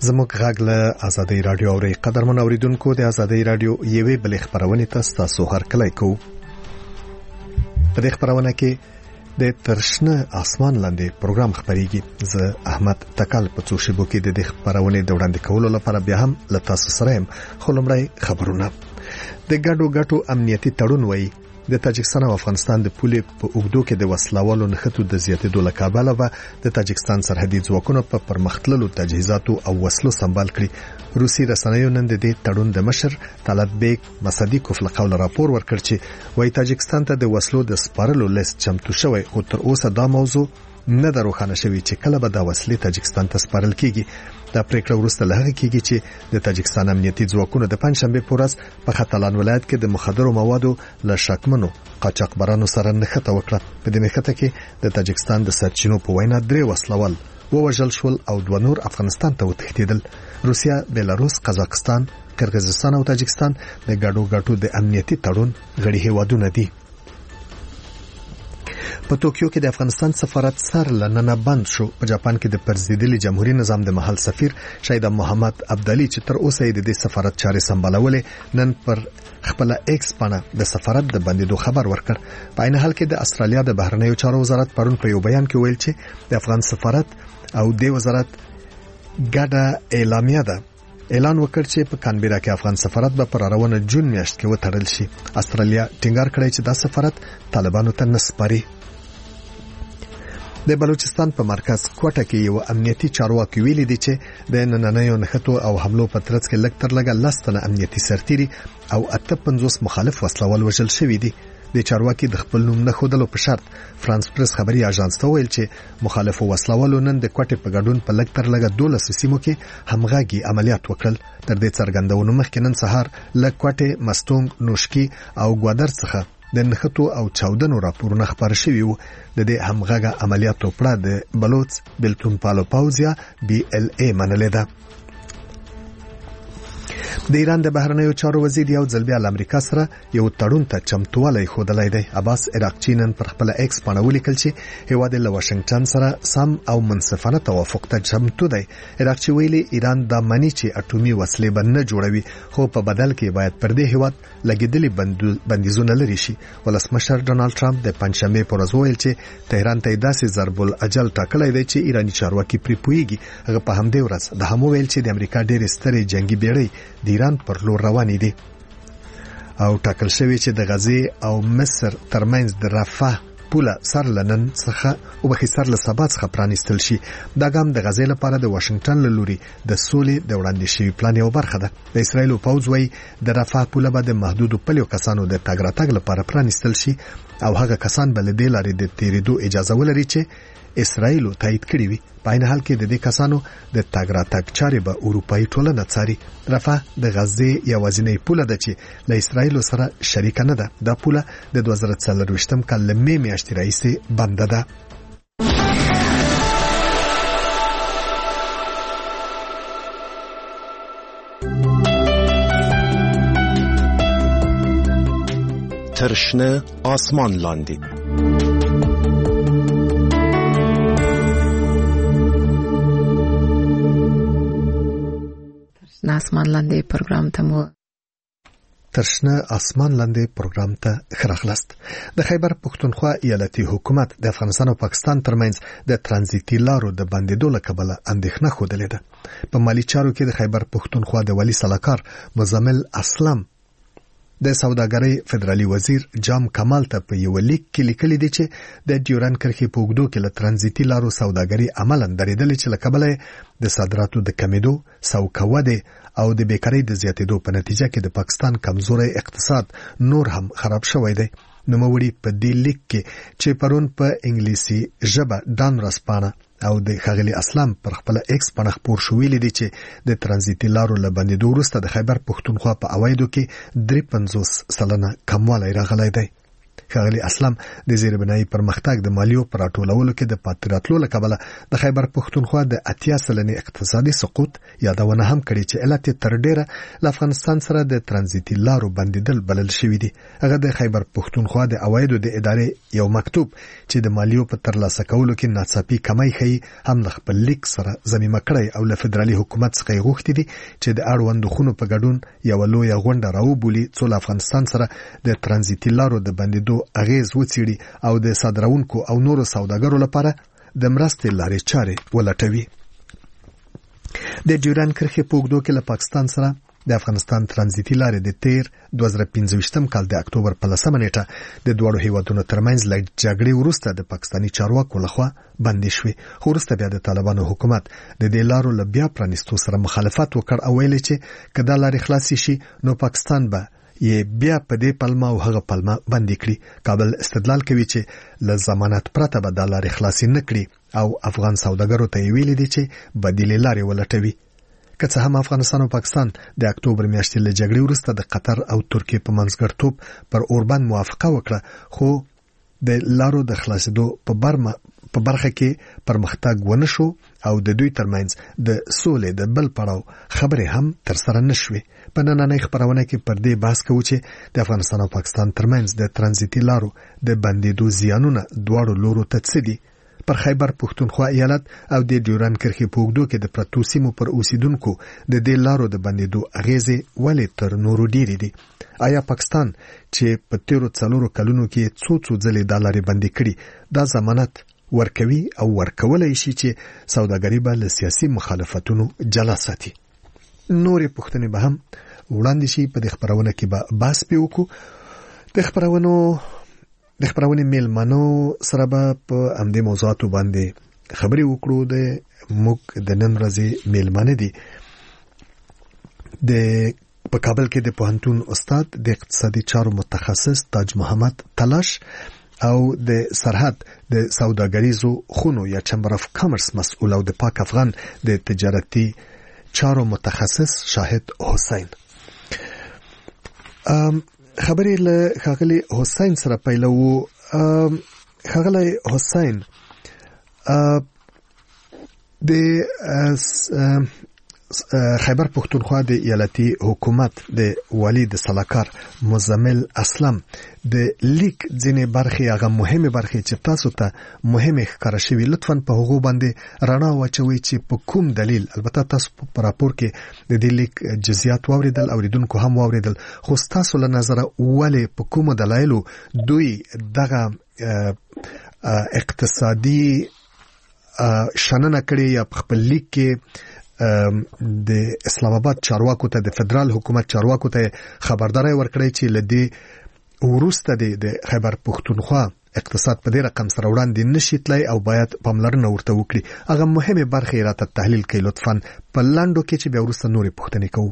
زموږ غږ له آزادۍ رادیو اوري. قدرمن اوریدونکو، د آزادۍ رادیو یوې بل خبرونه تاسو هرکلی کو. په دې خبرونه کې د ترشنه اسمان لاندې پروګرام خبريږي. زه احمد تکل په څو شیبو کې د دې خبرونه د وړاندې کولو لپاره بیا هم له تاسو سره يم. خو لومړی خبرونه. د ګډو امنیتي تړون وایي د تاجکستان او افغانستان د پولې په اوږدو کې د وسلوالو نښتو د زیاتېدو له کبله به د تاجکستان سرحدي ځواکونو په پرمختللو تجهیزاتو او وسلو سمبال کړي. روسي رسنیو نن د دې تړون د مشر طالب بیگ مصدیقوف له قوله راپور ورکړ چې وايي تاجکستان ته د وسلو د سپارلو لیست چمتو شوی، خو تر اوسه دا موضوع نه دروخانه شوی چې کله به دا وسلې تاجکستان ته سپارل کیږي. دا پریکړه وروسته له هغه کېږي چې د تاجکستان امنیتي ځواکونو د پنځشنبه په ورځ په ختلان ولایت کې د مخدرو موادو له شکمنو قاچاقبرانو سره نښته وکړه. په دې نښته کې د تاجکستان د سرچینو په وینا 3 وسلوال ووژل شول او 2 نور افغانستان ته وتښتیدل. روسیا، بیلاروس، قزاقستان، قرغیزستان او تاجکستان د ګډو د امنیتي تړون غړي هیوادونه دي. په ټوکیو کې د افغانستان سفارت سر لننه بند شو. په جاپان کې د پرزیدلي جمهوریت نظام د محل سفیر شهید محمد عبدالي چې تر اوسه د دې سفارت چارې سمبالولې، نن پر خپل ایکس باندې د سفارت د بندیدو خبر ورکړ. په عین حال کې د استرالیا د بهرنیو چارو وزارت پرون په یو بیان کې ویل چې د افغان سفارت او د وزارت ګډه اعلامیه ده اعلان وکړ چې په کانبرا کې افغان سفارت به پر روانه جون میاشت کې وتړل شي. استرالیا ټینګار کړی چې دا سفارت طالبانو ته نسپاري. د بلوچستان په مرکز کوټه کې یو امنیتي چارواکي ویلي دی چې د نننیو نښتو او حملو په ترڅ کې لږ تر لږه 10 تنه امنیتي سرتیري او 58 مخالف وسلوال وژل شوي دي. د چارواکي د خپل نوم نه خودلو په شرط فرانس پریس خبري اژانس ته ویل چې مخالفو وسلوالو نن د کوټه په ګډون په لږ تر لږه 12 سیمو کې همغږي عملیات وکړل. تر دې څرګندونو مخکې نن سهار له کوټه، مستونګ، نوشکی او ګوادر څخه د نښتو او چاودنو راپورونه خبر شوي وو. د دې همغږه عملیاتو پړه د بلوچ بلتون پالو پاوزیا BLA منلې ده. د ایران د بهرنیو چارو وزیر یو ځل بیا امریکا سره یو تړون ته چمتووالی ښودلی دی. عباس عراقچی نن پر خپل ایکس باندې ولیکل چې هیواد له واشنگټن سره سم او منصفانه توافق ته چمتو دی. عراقچی ویلي ایران دا مانی چې اټومي وسلې به نه جوړوي، خو په بدل کې باید پر دې هیواد لګیدلي بندیزونه لري شي. ولسمشر ډونالد ټرمپ د پنځشنبه پر ورځ ویل چې تهران ته داسې ضرب الاجل ټاکلی دی چې ایرانی چارواکي پرې پوهیږي. هغه په همدې ورځ د هم ویل چې د امریکا ډېر سترې جنگي بیړۍ د ایران پر لور روانې دي او ټاکل شوی چې د غزې او مصر ترمنځ د رفح پوله سر لنن څخه او بخي سر له سبا څخه پرانیستل شي. دا ګام د غزې لپاره د واشنگټن له لوري د سولې د وړاندې شوی پلان یو برخه ده. د اسرایل پوځ وايي د رفح پوله به د محدودو پلیو کسانو د تګ راتګ لپاره پرانیستل شي او هغه کسان به له دې لارې د تیریدو اجازه ولري چې اسرایل تایید کړی وي. په عین حال کې د دې کسانو د تګ راتګ چارې به اروپایي ټولنه څاري. رفح د غزې یوازینۍ پوله ده چې له اسرایل سره شریک نه ده. دا پوله د 2024 کال له می میاشتې راهیسې بنده ده. ترشنه آسمان لاندې اسمان لاندې پروګرام ته مو ترشنه اسمان لاندې پروګرام ته خراغلاست. د خیبر پښتونخوا ایالتي حکومت د افغانستان او پاکستان ترمنځ د ترانزیتي لارو د بندیدو له کبله اندېښنه خوده ده. په مالی چارو کې د خیبر پښتونخوا د ولی صلاحکار مزمل اسلام د سوداګرۍ فدرالي وزیر جام کمال ته په یو لیک کې لیکلي دي چې د ډیورن کرښې په اوږدو کې له ترانزیتي لارو سوداګري عملاً درېدلې چې له کبله د صادراتو د کمیدو، سوکوده او د بیکارۍ د زیاتېدو په نتیجه کې د پاکستان کمزوري اقتصاد نور هم خراب شوی دی. نوموړي په دې لیک کې چې پرون په انګلیسي ژبه ډان رسپانه او د ښاغلي اسلام پر خپل ایکس باندې خبر شو ویلي دي چې د ترانزیتي لارو له بندیدو وروسته د خیبر پښتونخوا په عوایدو کې 53% کموالی راغلی دی. ښاغلي اسلم د زیربنایي پرمختګ د مالیو پر راټولولو کې د پاتې راتلو له کبله د خیبر پښتونخوا د 80% اقتصادي سقوط یادونه هم کړې چې علت تر ډیره له افغانستان سره د ترانزیتي لارو بندیدل بلل شوی دی. هغه د خیبر پښتونخوا د عوایدو د ادارې یو مکتوب چې د مالیو په ترلاسه کولو کې ناڅاپي کمی ښیي هم له خپل لیک سره ضمیمه کړی او له فدرالي حکومت څخه یې غوښتي دي چې د اړوندو خونو په ګډون یو لویه غونډه راوبولي څو له افغانستان سره د ترانزیتي لارو د بندیدو اغیز وڅېړي او د صادروونکو او نورو سوداګرو لپاره د مرستې لارې چارې ولټوي. د ډیورند کرښې په اوږدو کې له پاکستان سره د افغانستان ترانزیتي لارې د تیر 2015 کال د اکتوبر په 10 نیټه د دوړو هیوادونو ترمنځ له جګړې وروسته د پاکستاني چارواکو لخوا بندې شوې، خو وروسته بیا د طالبانو حکومت د دې لارو له بیا پرانیستو سره مخالفت وکړ او ویل چې که دا لارې خلاصې شي نو پاکستان به یې بیا په دې پلمه او هغه پلمه بندې کړي. کابل استدلال کوي چې له ضمانت پرته به دا لارې خلاصې نه کړي او افغان سوداګرو ته یې ویلي دي چې بدیلې لارې ولټوي. که څه هم افغانستان او پاکستان د اکتوبر میاشتې له جګړې وروسته د قطر او ترکیې په منځګړیتوب پر اوربند موافقه وکړه، خو د لارو د خلاصېدو په برخه کې پرمختګ ونه شو او د دوی ترمنځ د سولې د بل پړاو خبرې هم ترسره نه شوې. په نننۍ خپرونه کې پر دې بحث کوو چې د افغانستان او پاکستان ترمنځ د ترانزیتي لارو د بندیدو زیانونه دواړو لورو ته څه دي. پر خیبر پښتونخوا ایالت او د ډیورند کرښې په اوږدو کې د پرتو سیمو پر اوسیدونکو د دې لارو د بندیدو اغیزې ولې تر نورو ډیرې دي؟ آیا پاکستان چې په تیرو 4 کلونو کې څو ځلې دا لارې بندې کړي دا ضمانت ورکوي او ورکولای شي چې سوداګري به له سیاسي مخالفتونو جلا ساتي؟ نورې پوښتنې به هم وړاندې شي. په دې خپرونه کې به بحث پې وکړو. د خپرونې میلمنو سره به په همدې موضوعاتو باندې خبرې وکړو. د موږ د نن ورځې میلمانه دي په کابل کې د پوهنتون استاد د اقتصادي چارو متخصص تاج محمد تلاش او د سرحد د سوداګریزو خونو یا چمبر اف کامرس مسؤل او د پاک افغان د تجارتي چارو متخصص شاهد حسین. خبرې له ښاغلي حسین سره پیلوو. ښاغلی حسین، د خیبر پښتونخوا د ایالتي حکومت د والی د سلاکار مزمل اسلم د لیک ځینې برخې هغه مهمه برخې چې تاسو ته مهمه ښکاره شوي لطفاً په هغو باندې رڼا واچوئ چې په کوم دلیل، البته تاسو په راپور کې د دې لیک جزئیات واوریدل، اوریدونکو هم واوریدل، خو تاسو له نظره ولې په کومو دلایلو دوی دغه اقتصادي شننه کړې یا په خپل لیک کې د اسلام آباد چارواکو ته، د فدرال حکومت چارواکو ته خبرداري ورکړي چې لدې وروسته د خیبر پښتونخوا اقتصاد په دې رقم سره وړاندې نشي تلای او باید پاملرنه ورته وکړي. هغه مهمه برخې راته تحلیل کړئ لطفاً په لاندو کې چې بیا وروسته نورې پوښتنې کوو.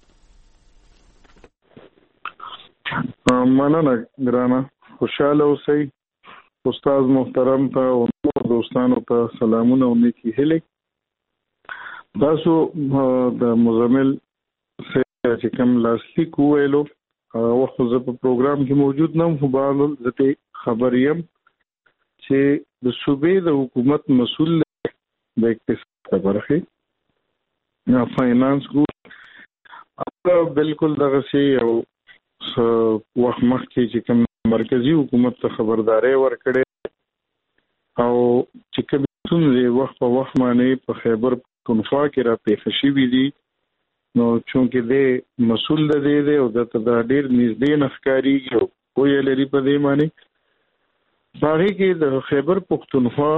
مننه ګرانه، خوشاله اوسئ. استاد محترم ته او نور دوستانو ته سلامونه او نیکی هیلې. تاسو د مزمل سره چې کوم لاسلیک ویلو او خو زه په پروګرام کې موجود نه وم، خو زه خبر یم چې د صوبې د حکومت مسؤل د اقتصاد برخه یا فاینانس ګروپ بالکل دغه شی او وخت مخکې چې کوم مرکزی حکومت ته خبرداري ورکړي او چې کوم څومره وخت په وخت باندې په خیبر پښتونخوا کې را پیښ شوي دي، نو چونکې د مسؤل د دې او د ډېر نږدې نخکاریږي او کوی لري په دې باندې باغې کې د خیبر پښتونخوا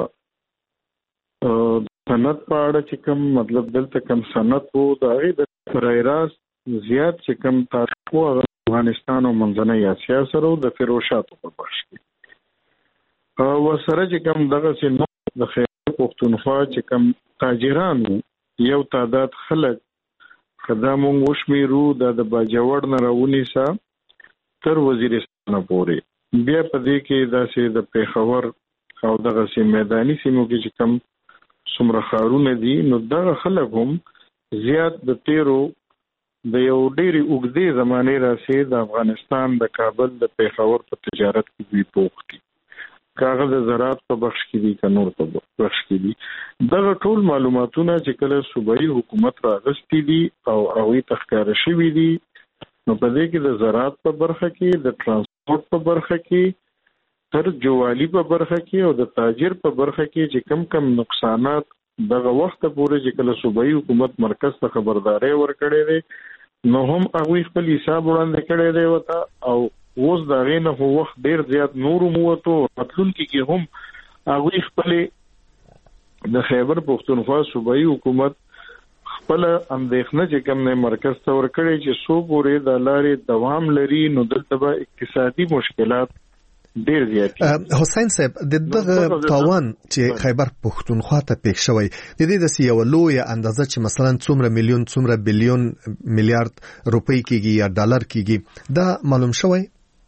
صنعت په اړه چې کوم مطلب دلته کوم صنعت وو د هغې د برای راست زیات چې کوم تعلق وو افغانستان او منځنۍ اسیا سره د فروشاتو په بخش کې ورسره چې کوم دغسې نو د خیبر پښتونخوا چې کوم تاجران یو تعداد خلک خدا مونږ وشمیرو د باجوړ نه راونیسا تر وزیرستان پورې، بیا په دې کې داسې د پیښور او دغسې میداني سیمو کې چې کوم څومره ښارونه دي نو دغه خلک هم زیات د تیرو د یو ډېری اوږدې زمانې راځي د افغانستان د کابل د پیښور په تجارت کې پوښ دي، کاغه د زراعت په بخش کې دي، که نور په بخش کې دي. دغه ټول معلوماتونه چې کله صوبایي حکومت راغستې دي او هغوی ته ښکاره شوي دي، نو په دې کې د زراعت په برخه کې، د ترانسپورت په برخه کې، تر جوالي په برخه کې او د تاجر په برخه کې چې کم نقصانات دغه وخت پورې چې کله صوبایي حکومت مرکز ته خبرداري ورکړې ده، نو هم هغوی خپل حساب وړاندې کړی دی ورته، او اوس د هغې نه خو وخت ډېر زیات نور موتو. راتلونکي کې هم هغوی خپلې د خیبر پښتونخوا صوبایي حکومت خپل اندېښنه چې کوم نه مرکز ته ورکړي چې څو پورې د لارې دوام لري، نو دلته به اقتصادي مشکلات ډیر زیات. حسین صاحب د دغه تاوان چې خیبر پښتونخوا ته پېښ شوی د دې د یو لویه اندازه چې مثلا څومره میلیون څومره بلیون میلیارډ روپۍ کېږي یا ډالر کېږي دا معلوم شوی؟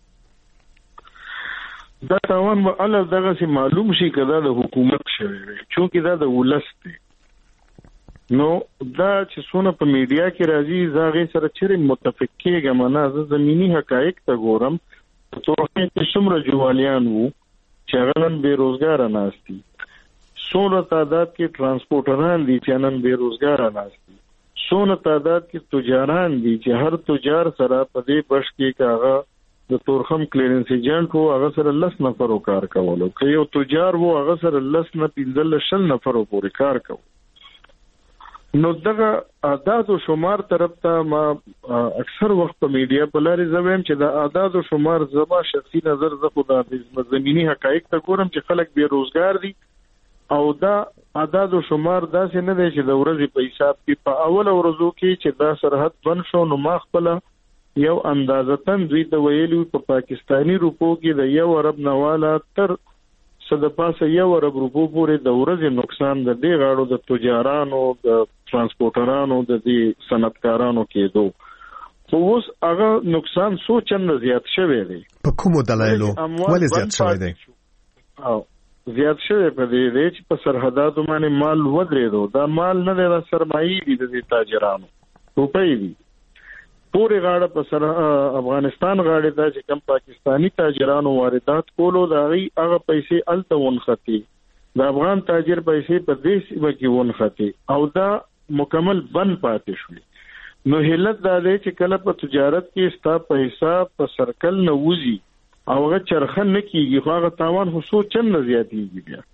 دا تاوان به الله دغه سي معلوم شي کدا د حکومت شوی وي، چونکې دا د ولس دی. نو دا چې څونه په میډیا کې راځي زاغه سره چې متفق کېږم نه، زه زميني حقایق ته ګورم. توخه چې څومره جوالیان وو چې هغه نن بیروزګار ناشتي، څومره تعداد کې ترانسپورټران دي چې نن بیروزګار ناشتي، څومره تعداد کې تجاران دي چې هر تجار سره په دې بش کې کاغه د تورخم کلیرنس ایجنټ وو، هغه سره 10 نفر کار کولو، که یو تجار وو هغه سره 10 نه 15 نفر پورې کار کوي. نو دغه اعداد او شمار طرف ته ما اکثر وخت په میډیا په لاري زویم چې د اعداد او شمار زما شخصي نظر زه خو د زمینی حقایق ته ګورم چې خلک بیروزګار دي، او دا اعداد او شمار داسې نه دی چې د ورځې په حساب کې په اول ورځو کې چې دا سرحد بند شو، نو ما خپل یو اندازتن دوی ته ویلو په پاکستانی روپو کې د 1 ارب نواله تر د پاسه 1 ارب روپو پورې د ورځې نقصان د دې غاړو د تجارانو، د ترانسپورټرانو، د دې صنعتکارانو کېدو. خو اوس هغه نقصان څو چنده زیات شوی دی. په کومو دلایلو ولې زیات شوی دی؟ او زیات شوی په دې دی چې په سرحداتو باندې مال ودرېدو. دا مال نه دی، دا سرمایي دي د تاجرانو، روپۍ دي. پورې غاړه په سر افغانستان غاړه دا چې کوم پاکستانی تاجرانو واردات کولو دا هغه پیسې الته ونختی، د افغان تاجر پیسې په دې سیمه کې ونختی او دا مکمل بند پاتې شوی. نو هلت دا دی چې کله په تجارت کې ستا پیسې په سرکل نه وځي او هغه چرخه نه کیږي، خو هغه تاوان خو څو چنده زیاتېږي. بیا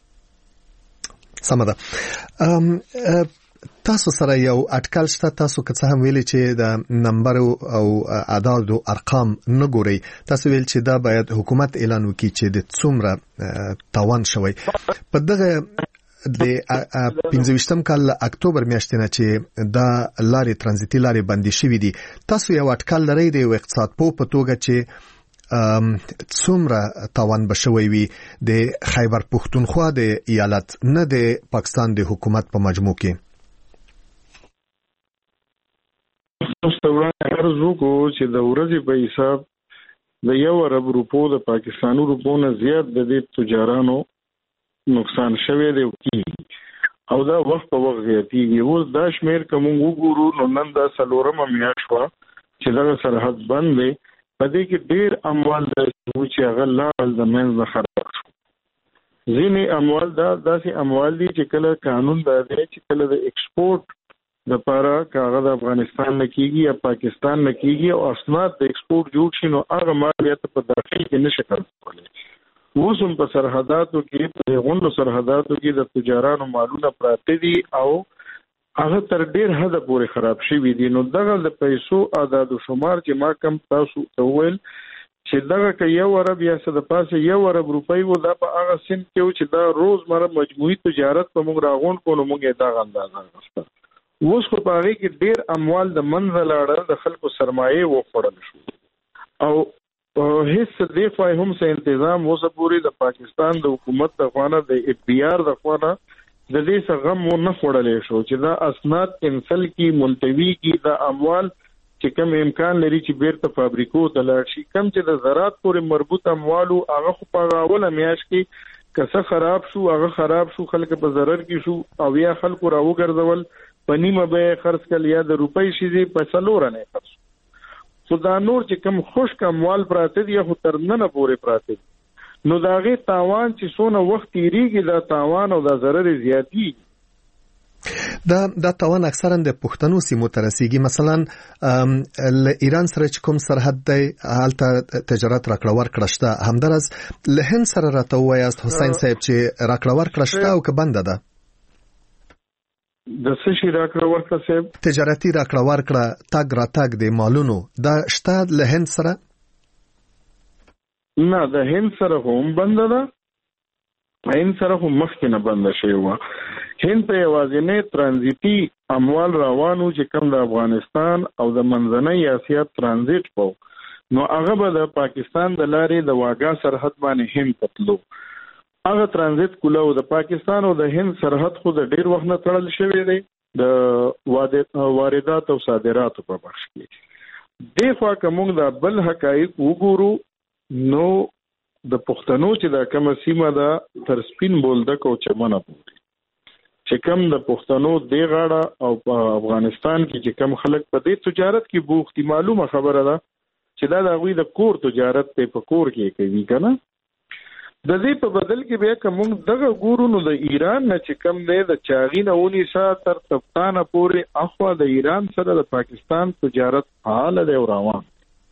سمه ده. تاسو سره یو اټکل شته، تاسو که څه هم ویلي چې د نمبر او اعداد او ارقام نه ګوري، تاسو ویل چې دا باید حکومت اعلان وکړي چې د څومره تاوان شوی. په دغه د 25م کال اکتوبر میاشتې نه چې دا لارې ترانزیتي لارې بندي شوې دي، تاسو یو اټکل لرئ د اقتصاد په توګه چې څومره تاوان بشوي وي د خیبر پښتونخوا د ایالت نه د پاکستان د حکومت په مجموع کې؟ عرض وکړو چې د ورځې په حساب د 1 ارب روپو د پاکستاني روپو نه زیات د دې تجارانو نقصان شوی دی او دا وخت په وخت زیاتېږي. اوس دا شمیر که موږ وګورو نو نن دا 4مه میاشت شوه چې دغه سرحد بند دی. په دې کې ډېر اموال چې هغه لاړل د منځ نه خراب شو. ځینې اموال داسې اموال دي چې کله قانون دا دی چې کله د ایکسپورټ د پاره کاغذ افغانستان نه کیږي یا پاکستان نه کیږي او اسناد د ایکسپورټ جوړ شي، نو هغه مال یا په داخل کې نشي کولای. اوس هم په سرحداتو کې، په غونډو سرحداتو کې د تجارانو مالونه پراته دي او هغه تر ډیر حد پورې خراب شوي دي. نو دغه د پیسو اعداد او شمار چې ما کم تاسو ته ویل چې دغه که 1 ارب یا څه د پاسه 1 ارب روپۍ وو، دا په هغه سن کې چې دا روزمره مجموعي تجارت په موږ راغون کو، نو موږ دا اندازه غوښته. اوس خو په هغه کې ډیر اموال د منځ لاړل، د خلکو سرمایه وخوړل شو او هیڅ دې فای هم څه تنظیم اوسه پوری د پاکستان د حکومت د خوانه د اپیار د خوانه د دې څخه غم نه خوړلې شو چې دا اسناد کینسل کی ملتوی کی د اموال چې کوم امکان لري چې بیرته فابریکو ته لاړ شي. کم چې د زراعت پورې مربوط اموالو هغه خو په اوله میاشت کې کسه خراب شو، هغه خراب شو، خلک په ضرر کې شو او یا خلکو راوګرځول په نیمه به خرڅ کړ یا د روپۍ شي په 4 نه خرڅ. خو دا نور چې کم خشک اموال پراته دي خو تر نن پورې پراته دي نو داغه تاوان چې سونه وخت تیریږي دا تاوان او دا ضرر زیاتی. دا تاوان اکثرا د پښتنو سیمو ته رسیږي. مثلا له ایران سره چې کوم سرحد دی هلته تجارت راکړه ورکړه شته، همدارس له هند سره راته وایاست حسین صاحب چې راکړه ورکړه شته او که بنده ده؟ د څه شي راکړه ورکړه صاحب؟ تجارتي راکړه ورکړه تاګ راتاګ د مالونو دا شته له هند سره؟ نه د هند سره هم بنده ده، هند سره هم مخکې نه بنده شوی و. هند ته یوازینی ترانزیتي اموال روانو چې کوم د افغانستان او د منځنۍ اسیا ترانزیت په نو هغه به د پاکستان د لارې د واګا سرحد باندې هند تلو. هغه ترانزیت کوله او د پاکستان او د هند سرحد خو د ډیر وخت نه تړل شوی دی د واردات او صادراتو په بخش کې. دغه کوم د بل حقایق وګورو نو د پښتنو چې د کومه سیمه ده تر سپین بولدک او چمنه پورې چې کوم د پښتنو دی غاړه او په افغانستان کې چې کوم خلک په دې تجارت کې بوختي معلومه خبره ده چې دا د غوي د کور تجارت په کور کې کوي کنه. د دې په بدل کې بیا کوم دغه ګورو نو د ایران نه چې کوم دی د چاغینه ونی سره تر تفتانه پورې اخوا د ایران سره د پاکستان تجارت حال دی روان.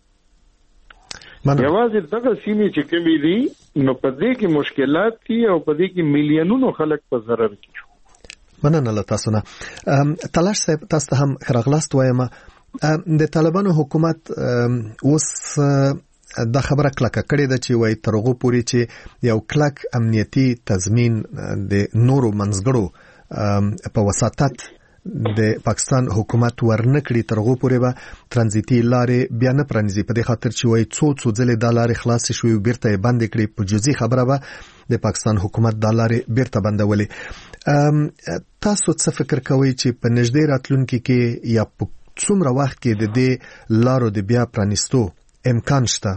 یوازې دغه سیمې چې کومې دي نو په دې کې مشکلات دي او په دې کې میلیونونو خلک په ضرر کې. مننه له تاسو نه. تلاش صاحب تاسو ته هم خراغلاست وایم د طالبانو حکومت اوس دا خبره کلکه کړې ده چې وای ترغو پوری چې یو کلک امنیتی تضمین د نورو منځګړو په وساتت د پاکستان حکومت ورنکړي ترغو پورې به ترانزیتي لارې بیا نه پرانیزي په دې خاطر چې وای څو ځلې د لارې خلاص شوي بیرته بند کړي. په جزئی خبره به د پاکستان حکومت د لارې بیرته بندولې. تاسو څه فکر کوئ چې په نږدې راتلونکي کې یا په څومره وخت کې د دې لارو د بیا پرانیستو امکان شته؟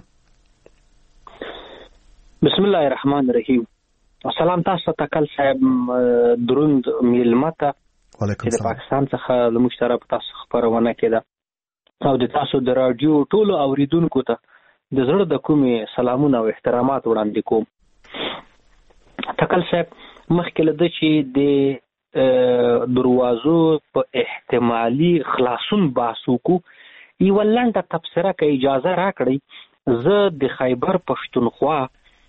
بسم الله الرحمن الرحیم. سلام تاسو ته کل صاحب دروند میلمته وعلیکم السلام. د پاکستان څخه له مشترک تاسو خبرونه کړه او د تاسو د رادیو ټولو اوریدونکو ته د زړه د کومې سلامونه او احترامات وړاندې کوم. تکل صاحب مخکې له د چې د دروازو په احتمالي خلاصون باسو کو یو لنډه تبصره کې اجازه راکړئ. زه د خیبر پښتونخوا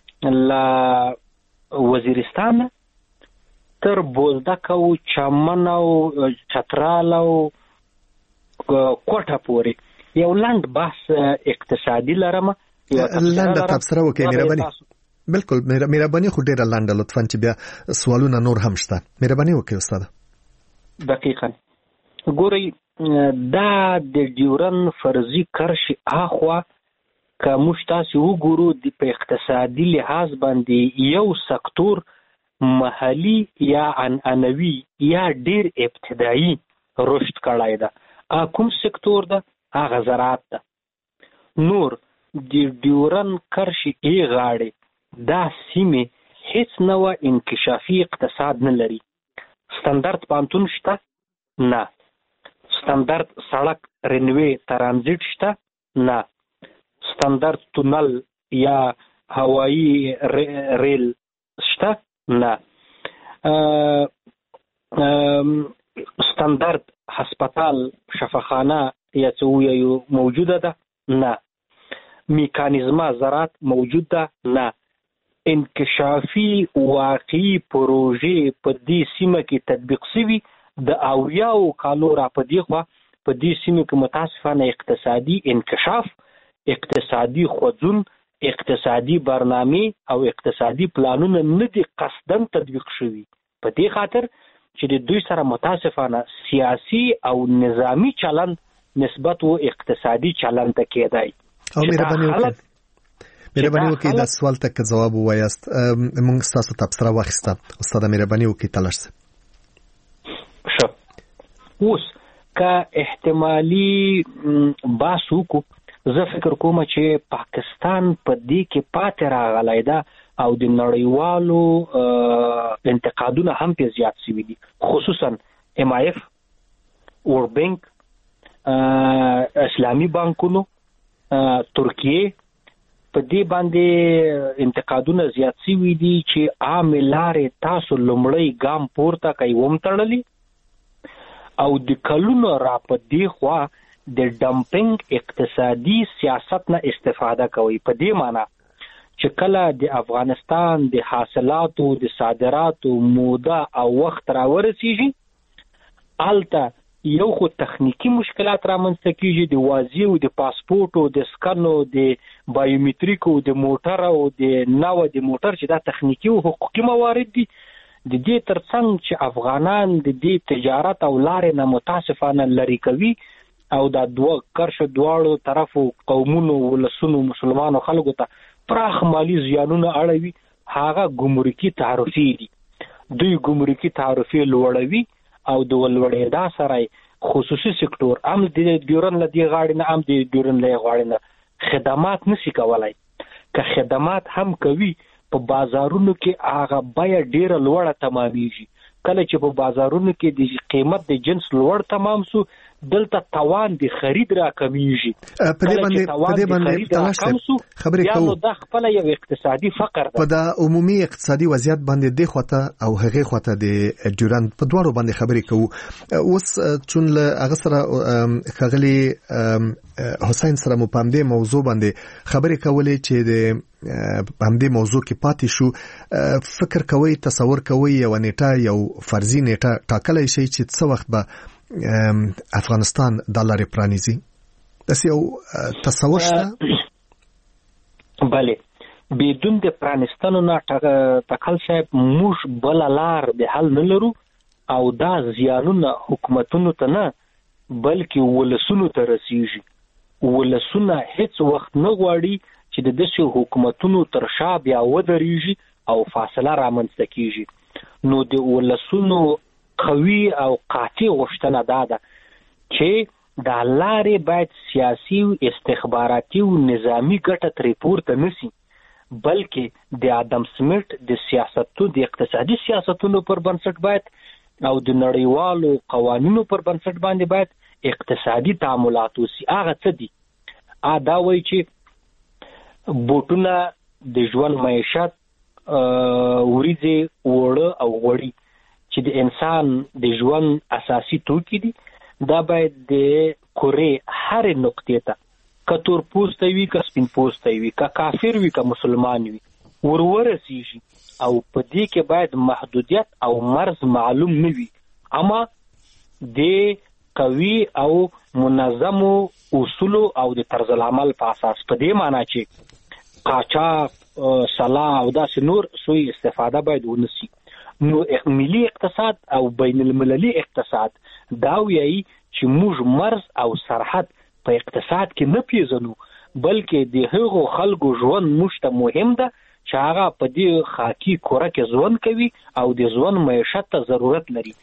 لا وزیرستان تر بولدک او چمن او چترال او کوټه پورې یو لنډ بحث اقتصادي لرم. لنډه تبصره وکړئ مهرباني. بالکل مهرباني خو ډیره لنډه لطفاً چې بیا سوالونه نور هم شته. مهرباني وکړئ استاد. دقیقاً ګورئ دا د ډیورن فرضي کرش اخوا که موږ تاسو وګورو د په اقتصادي لحاظ باندې یو سکتور محلي یا عنعنوي یا ډیر ابتدایي رشد کړای ده. کوم سکتور ده؟ هغه زراعت ده. نور د ډیورن کرش ای غاړي دا سیمه هیڅ نوع انکشافي اقتصاد نه لري. ستاندرد پانتون شته؟ نه. ستاندرد سړک رنوي ترانزیت شته؟ نه. ستاندرد تونل یا هوایی ریل شته؟ نه. ستاندرد هسپتال شفاخانه یا څه یو موجوده ده؟ نه. میکانیزما زراعت موجود ده؟ نه. انکشافي واقعي پروژې په دې سیمه کې تطبیق شوي د 80 کالو را په دې خوا په دې سیمه کې متاسفانه اقتصادي انکشاف، اقتصادي خوځون، اقتصادي برنامه او اقتصادي پلانونه نه دي قصدن تطبیق شوي په دې خاطر چې د دوی سره متاسفانه سیاسي او نظامی چلند نسبت و اقتصادي چلند ته کېدای. مهرباني وکړئ دا سوال ته که جواب ووایاست. موږ ستاسو تبصره واخیسته. استاد مهرباني وکړئ تلاش. ښه. اوس که احتمالي باسو کو زه فکر کوم چې پاکستان په دې کې پاتې راغلی ده او د نړیوالو انتقادونه هم په زیات شوي دي، خصوصا MIF اور بانک، اسلامي بانکونو، ترکیه په دې باندې انتقادونه زیات شوي دي چې عام لارې تاسو لومړی ګام پورته کوي ومتړلي او د کلونو را په دې خوا د ډمپینګ اقتصادي سیاست نه استفاده کوي. په دې معنی چې کله د افغانستان د حاصلاتو د صادراتو موده او وخت را ورسیږي الته یو خو تخنیکی مشکلات رامنځته کیږي، د واضح او د پاسپورت او د سکنو د بایومټریک او د موټر او د ناو د موټر چې دا تخنیکی او حقوقي موارد دي. د دې ترڅنګ چې افغانان د دې تجارت او لارې نه متاسفانه لري کوي او دا دواړو طرفو قومونو ولسونو مسلمانو خلکو ته پراخ مالی زیانونه اړوي، هغه ګمرکي تعرفې دي. دوی ګمرکي تعرفې لوړوي او د ولوړېدا سره خصوصي سکتور هم د ډیورن له دې غاړې نه هم د ډیورن له غاړې نه خدمات نشي کولای. که خدمات هم کوي په بازارونو کې هغه بیه ډیره لوړه تمامېږي. کله چې په بازارونو کې د قیمت د جنس لوړ تمام سو دلته توان د خرید را کمیږي. په دې باندې تلاشته خبرې کوو دا خپل یو اقتصادي فقر ده. په د عمومي اقتصادي وضعیت باندې د خوته او هغه خوته د ډیورند په دواړو باندې خبرې کوو. اوس چون له هغه سره خغلی حسین سره مو پام دې موضوع باندې خبرې کولې چې د همدې موضوع کې پاتې شو. فکر کوي تصور کوي یو نیټه یو فرضي نیټه ټاکلای شي چې څه وخت به افغانستان د لارې پرانیزي؟ داسې یو تصور شته؟ بله، بدون د پرانستانو نه ټاکل صاحب موږ بل لار به حل نه لرو او دا زیانونه حکومتونو ته نه بلکې ولسونو ته رسیږي. ولسونه هیڅ وخت نه غواړي چې د داسې حکومتونو تر شا بیا ودرېږي او فاصله رامنځته کیږي. نو د ولسونو قوي او قاطع غوښتنه دا ده چې د لارې باید سیاسي او استخباراتي او نظامی ګټه ترې پورته نشي، بلکې د آدم سمیت د سیاستو د اقتصادي سیاستونو پر بنسټ باید او د نړیوالو قوانینو پر بنسټ باندې باید اقتصادي تعاملات وشي. هغه څه دي؟ دا وایي چې بوټونه د ژوند معیشت، وریځې، اوړه او غوړي چې د انسان د ژوند اساسي توکي دي، دا باید د کورې هر نقطې ته که تور پوسته وي که سپین پوسته وي که کافر وي که مسلمان وي ورسیږي او په دې کې باید محدودیت او مرز معلوم نه وي، اما د قوي او منظمو اصولو او د طرز العمل په اساس. په دې معنی چې قاچاق، سلا او داسې نور سوی استفاده باید ونشي. نو ملي اقتصاد او بین المللي اقتصاد دا وایي چې موږ مرز او سرحد په اقتصاد کې نه پیژنو، بلکې د هغو خلکو ژوند موږ ته مهم ده چې هغه په دې خاکي کوره کې ژوند کوي او د ژوند معیشت ته ضرورت لري.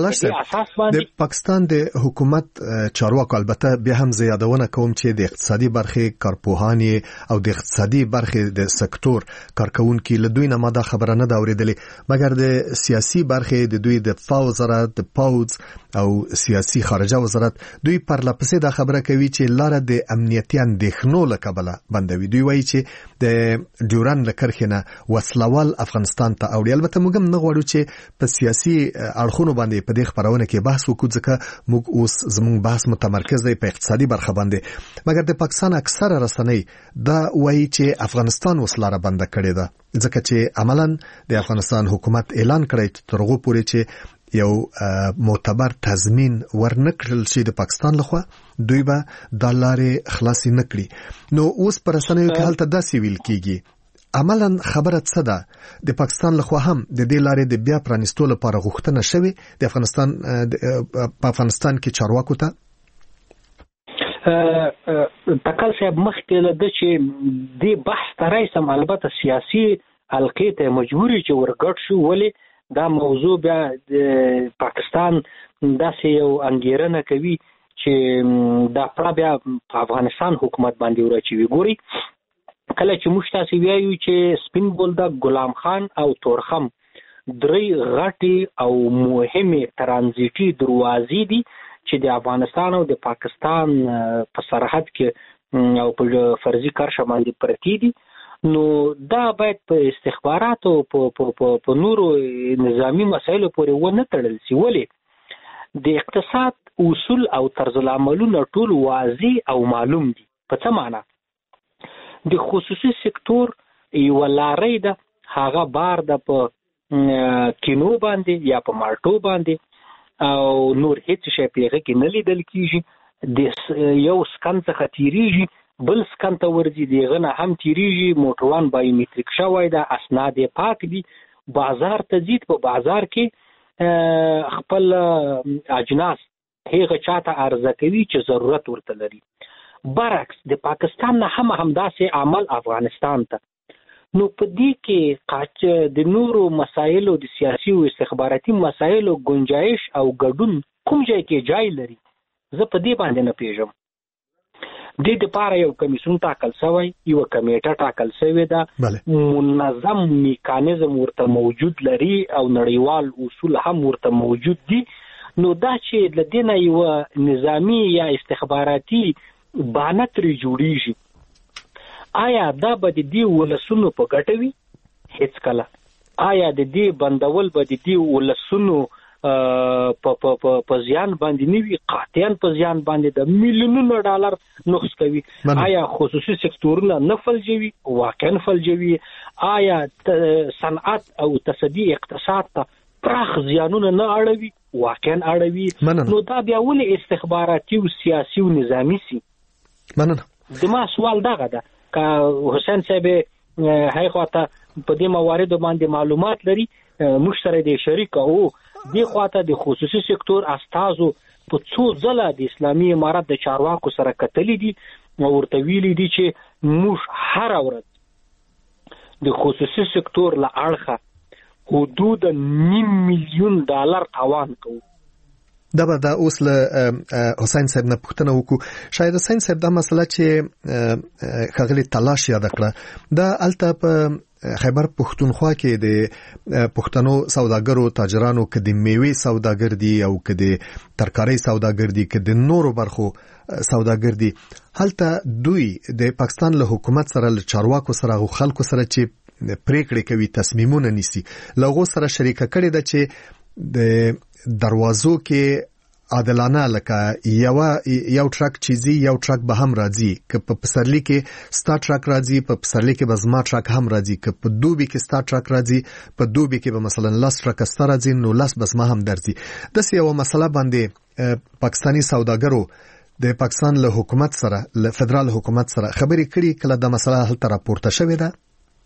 د پاکستان د حکومت چارواکو البته بیا هم زیادونه کوم چې د اقتصادي برخې کارپوهانې او د اقتصادي برخې د سکتور کارکونکو له دوی نه ما دا خبره نه دا اوریدلې، مګر د سیاسي برخې د دوی د فاو وزارت، د پاوز او سیاسي خارجه وزارت دوی پر لپسې دا خبره کوي چې لاره د امنیتي اندېښنو له کبله بندوي. دوی وایي چې د ډیورند لکه نه وسلوال افغانستان ته اوړي. البته موږ هم نه غواړو چې په سیاسي اړخونو باندې په دې خبرونه کې بحث وکړو، ځکه موږ اوس زموږ بحث متمرکز دی په اقتصادي برخه باندې. مګر د پاکستان اکثره رسنۍ دا وایي چې افغانستان وسلاره بنده کړې ده، ځکه چې عملاً د افغانستان حکومت اعلان کړی تر هغه پورې چې یو معتبر تضمین ورنکړل شي د پاکستان لخوا دوی به د لارې خلاصي نکړي. نو اوس پر رسنیو کې هلته داسې ویل کیږي. عملاً خبره څه ده؟ د پاکستان لخوا هم د دې لارې د بیا پرانستو لپاره غوښتنه شوې د افغانستان په افغانستان کې چارواکو ته؟ تکل صاحب مخکې له ده چې دې بحث ته رایسم البته سیاسي حلقې ته مجبوري چې ورګډ شو، ولې دا موضوع بیا د پاکستان داسې یو انګیرنه کوي چې دا پړه بیا په افغانستان حکومت باندې ورچوي. ګوري کله چې موږ تاسو ویایو چې سپین بولدک، غلام خان او تورخم درې غټي او مهمه ترانزیټي دروازې دي چې د افغانستان او د پاکستان په سرحد کې او په فرضي کرښه باندې پرتی دي، نو دا باید په استخباراتو په نورو نظامی مسایلو پورې ونه تړل شي. ولې د اقتصاد اصول او طرز العملونه ټول واضح او معلوم دي. په څه معنا؟ د خصوصي سکتور یو لارې ده، هغه بار ده په کینو باندې یا په مالټو باندې او نور هیڅ شی په هغه کې نه لیدل کیږي. د یو سکن څخه تیریږي بل سکن ته ورځي، دغه نه هم تیریږي، موټروان بایومټریک شوی ده، اسناد پاک دي، بازار ته ځي، په بازار کې خپل اجناس هغه چاته عرضه کوي چې ضرورت ورته لري. برعکس د پاکستان نه هم همداسې عمل افغانستان ته. نو په دې کې د نورو مسایلو د سیاسي او استخباراتي مسایلو گنجائش او ګډون کوم ځای کې جای لري، زه په دې باندې نه پیژم. د لپاره یو کمیسیون ټاکل شوی، یو کمیټه ټاکل شوی ده، منظم میکانیزم ورته موجود لري او نړیوال اصول هم ورته موجود دي. نو دا چې د دې نه یو نظامی یا استخباراتي بانه ترې جوړیږي، آیا دا به د دې ولسونو په ګټه وي؟ هیڅ کله. آیا د دې بندول به د دې ولسونو په زیان باندې نه وي؟ قاطعاً په زیان باندې د میلیونونو ډالر نقص کوي. آیا خصوصي سکتورونه نه فلجوي؟ واقعاً فلجوي. آیا صنعت او تصدي اقتصاد ته پراخ زیانونه نه اړوي؟ واقعاً اړوي. نو دا بیا ولې استخباراتي او سیاسي او نظامی سي؟ د ما سوال دغه ده که حسین صاحب هغه خواته په دې مواردو باندې معلومات لري، موږ سره د شریک او دې خواته د خصوصي سکتور استازو په څو ځله د اسلامي امارت د چارواکو سره کتلي دي او ورته ویلي دي چې موږ هر ورځ د خصوصي سکتور له اړخه حدود $500,000 تاوان کوو. دا به دا اوس له حسین صاحب نه پوښتنه وکړو. شاید حسین صاحب دا مسله چې ښاغلي تلاش یاد کړه، دا الته په خیبر پښتونخوا کې د پښتنو سوداګرو تاجرانو که د میوې سوداګر دي او که د ترکارۍ سوداګر دي که د نورو برخو سوداګر دي، هلته دوی د پاکستان له حکومت سره له چارواکو سره او خلکو سره چې پریکړې کوي، تصمیمونه نیسي، له هغو سره شریکه کړې ده چې د دروازو کې عادلانه لکه یو ټرک چیزی یو ټرک به هم راځي، که په پسرلی کې ستا ټرک راځي په پسرلی کې به زما ټرک هم راځي، که په دوبي کې ستا ټرک راځي په دوبي کې به مثلا 10 ټرک ستا راځي نو 10 به زما هم درځي. داسې یو مسله باندې پاکستانی سوداګرو د پاکستان له حکومت سره له فدرال حکومت سره خبرې کړي، کله دا مسله هلته راپورته شوې ده؟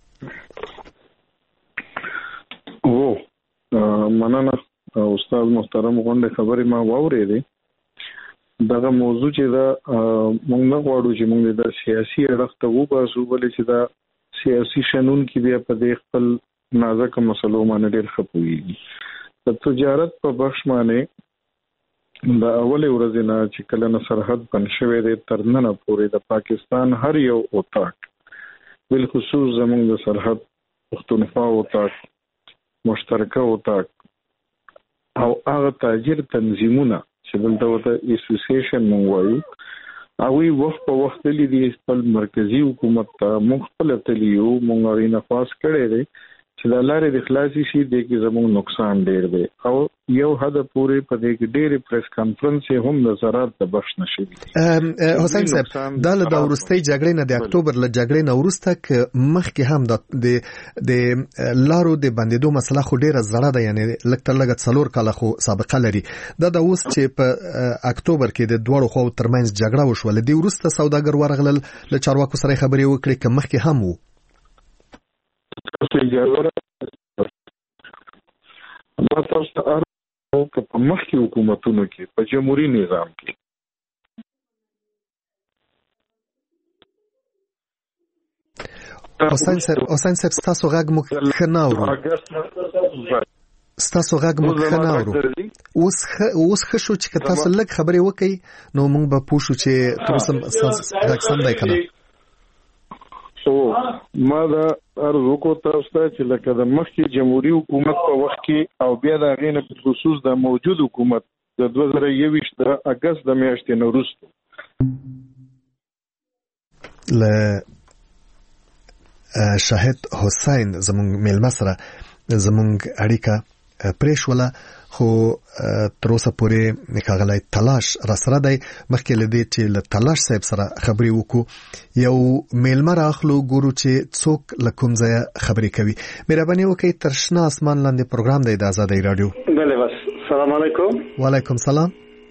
مننه استاد محترم، غونډه خبرې ما واورېدې. دغه موضوع چې دا موږ نه غواړو چې موږ د سیاسي اړخ ته وباسو، بلې چې دا سیاسي شنون کې بیا په دې خپل نازکه مسلو باندې ډېر ښه پوهېږي. د تجارت په بخش باندې د اولې ورځې نه چې کله نه سرحد بند شوی دی تر ننه پورې د پاکستان هر یو اتاق، بالخصوص زموږ د سرحد پښتونخوا اتاق، مشترکه اتاق او هغه تاجر تنظیمونه چې دلته ورته اسوسییشن مونږ وایو، هغوی وخت په وخت تللی دي خپل مرکزي حکومت ته. مونږ خپله تللی یو، مونږ هغوی نه خواست کړی دی چې دا لارې د خلاصې شي، دې کې زموږ نقصان ډېر دی او یو حد پورې په دې کې ډېرې پریس کانفرنس هم د ضرر د بخش نه شوي دي. حسین صاحب، دا له د وروستۍ جګړې نه د اکتوبر له جګړې نه وروسته که مخکې هم د لارو د بندېدو مسله خو ډېره زړه ده، یعنې لږ تر لږه 4 کاله خو سابقه لري. دا د اوس چې په اکتوبر کې د دواړو خواو ترمنځ جګړه وشوه، له دې وروسته سوداګر ورغلل له چارواکو سره خبرې وکړي که مخکې هم وو؟ ما تاسو ته که په مخکې حکومتونو کې په جمهوري نظام کې حسین صاحب ستاسو غږ موږ ښه نه اورو. ستاسو غږ موږ ښه نه اورو. اوس ښه شو چې که تاسو لږ خبرې وکړئ نو موږ به پوه شو چې تر اوسه غږ سم دی که نه. ما دا عرض وکړو تاسو ته چې لکه د مخکې جمهوري حکومت په وخت کې او بیا د هغې نه په خصوص د موجود حکومت د 2021 د اگست د میاشتې نه وروسته ل شاهد حسین زمونږ میلمه سره زمونږ اړیکه پریښوله خو تر اوسه پورې ښاغلی تلاش را سره دی. مخکې له دې چې له تلاش صاحب سره خبرې وکړو یو میلمه راخلو ګورو چې څوک له کوم ځایه خبرې کوي. مهرباني وکړئ تر شنه اسمان لاندې پروګرام دی د آزادۍ راډیو. بله بس سلام علیکم. وعلیکم سلام.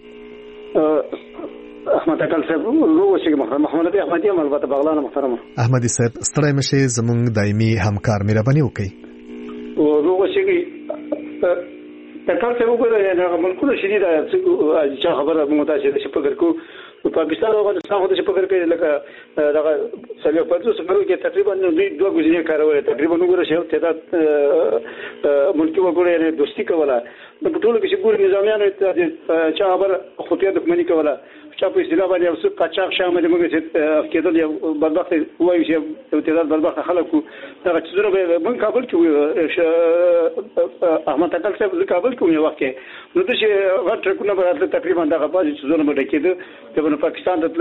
احمد اکل صاحب روغ اوسئ محمد ابي احمدي یم البته بغلان محترم احمدي صاحب ستړی مشه زمونږ دایمي همکار مهرباني وکړئ روغ اوسئ. تکل صاحب وګورئ هغه ملکونه شدید چې خبره متاثر شي فکر کو پاکستان او افغانستان خو د فکر کوي لکه دغه سلیو پاتو سمرو کې تقریبا دوه غوښنه کاروي تقریبا وګورئ چې تعداد ملکی وګورئ نه دوستي کوله په ټولو کې چې ګور نظامیانو چې خبره خطیه دښمنی کوله چې په اصطلاح باندې اوس قاچاق شامل موږ چې کېدل یو بدبخت وایي چې تعداد بدبخت خلکو دا چې زره من کابل کې احمد اکل صاحب کابل کې یو وخت نو د شي غټ کو تقریبا دغه باندې چې زونه مډ کېده چې په پاکستان د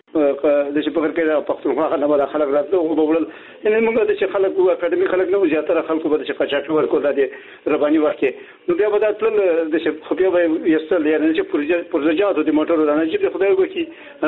د چې په کړه پښتونخوا خلک خلک راتلو او بولل ان موږ د چې خلک او اکیډمي خلک نه زیاتره خلکو به چې قاچاق ورکو د رباني وخت نو بیا به د ټول د چې خپل به یستل یعنی چې پروژه د موټر د انرژي په خدای وکي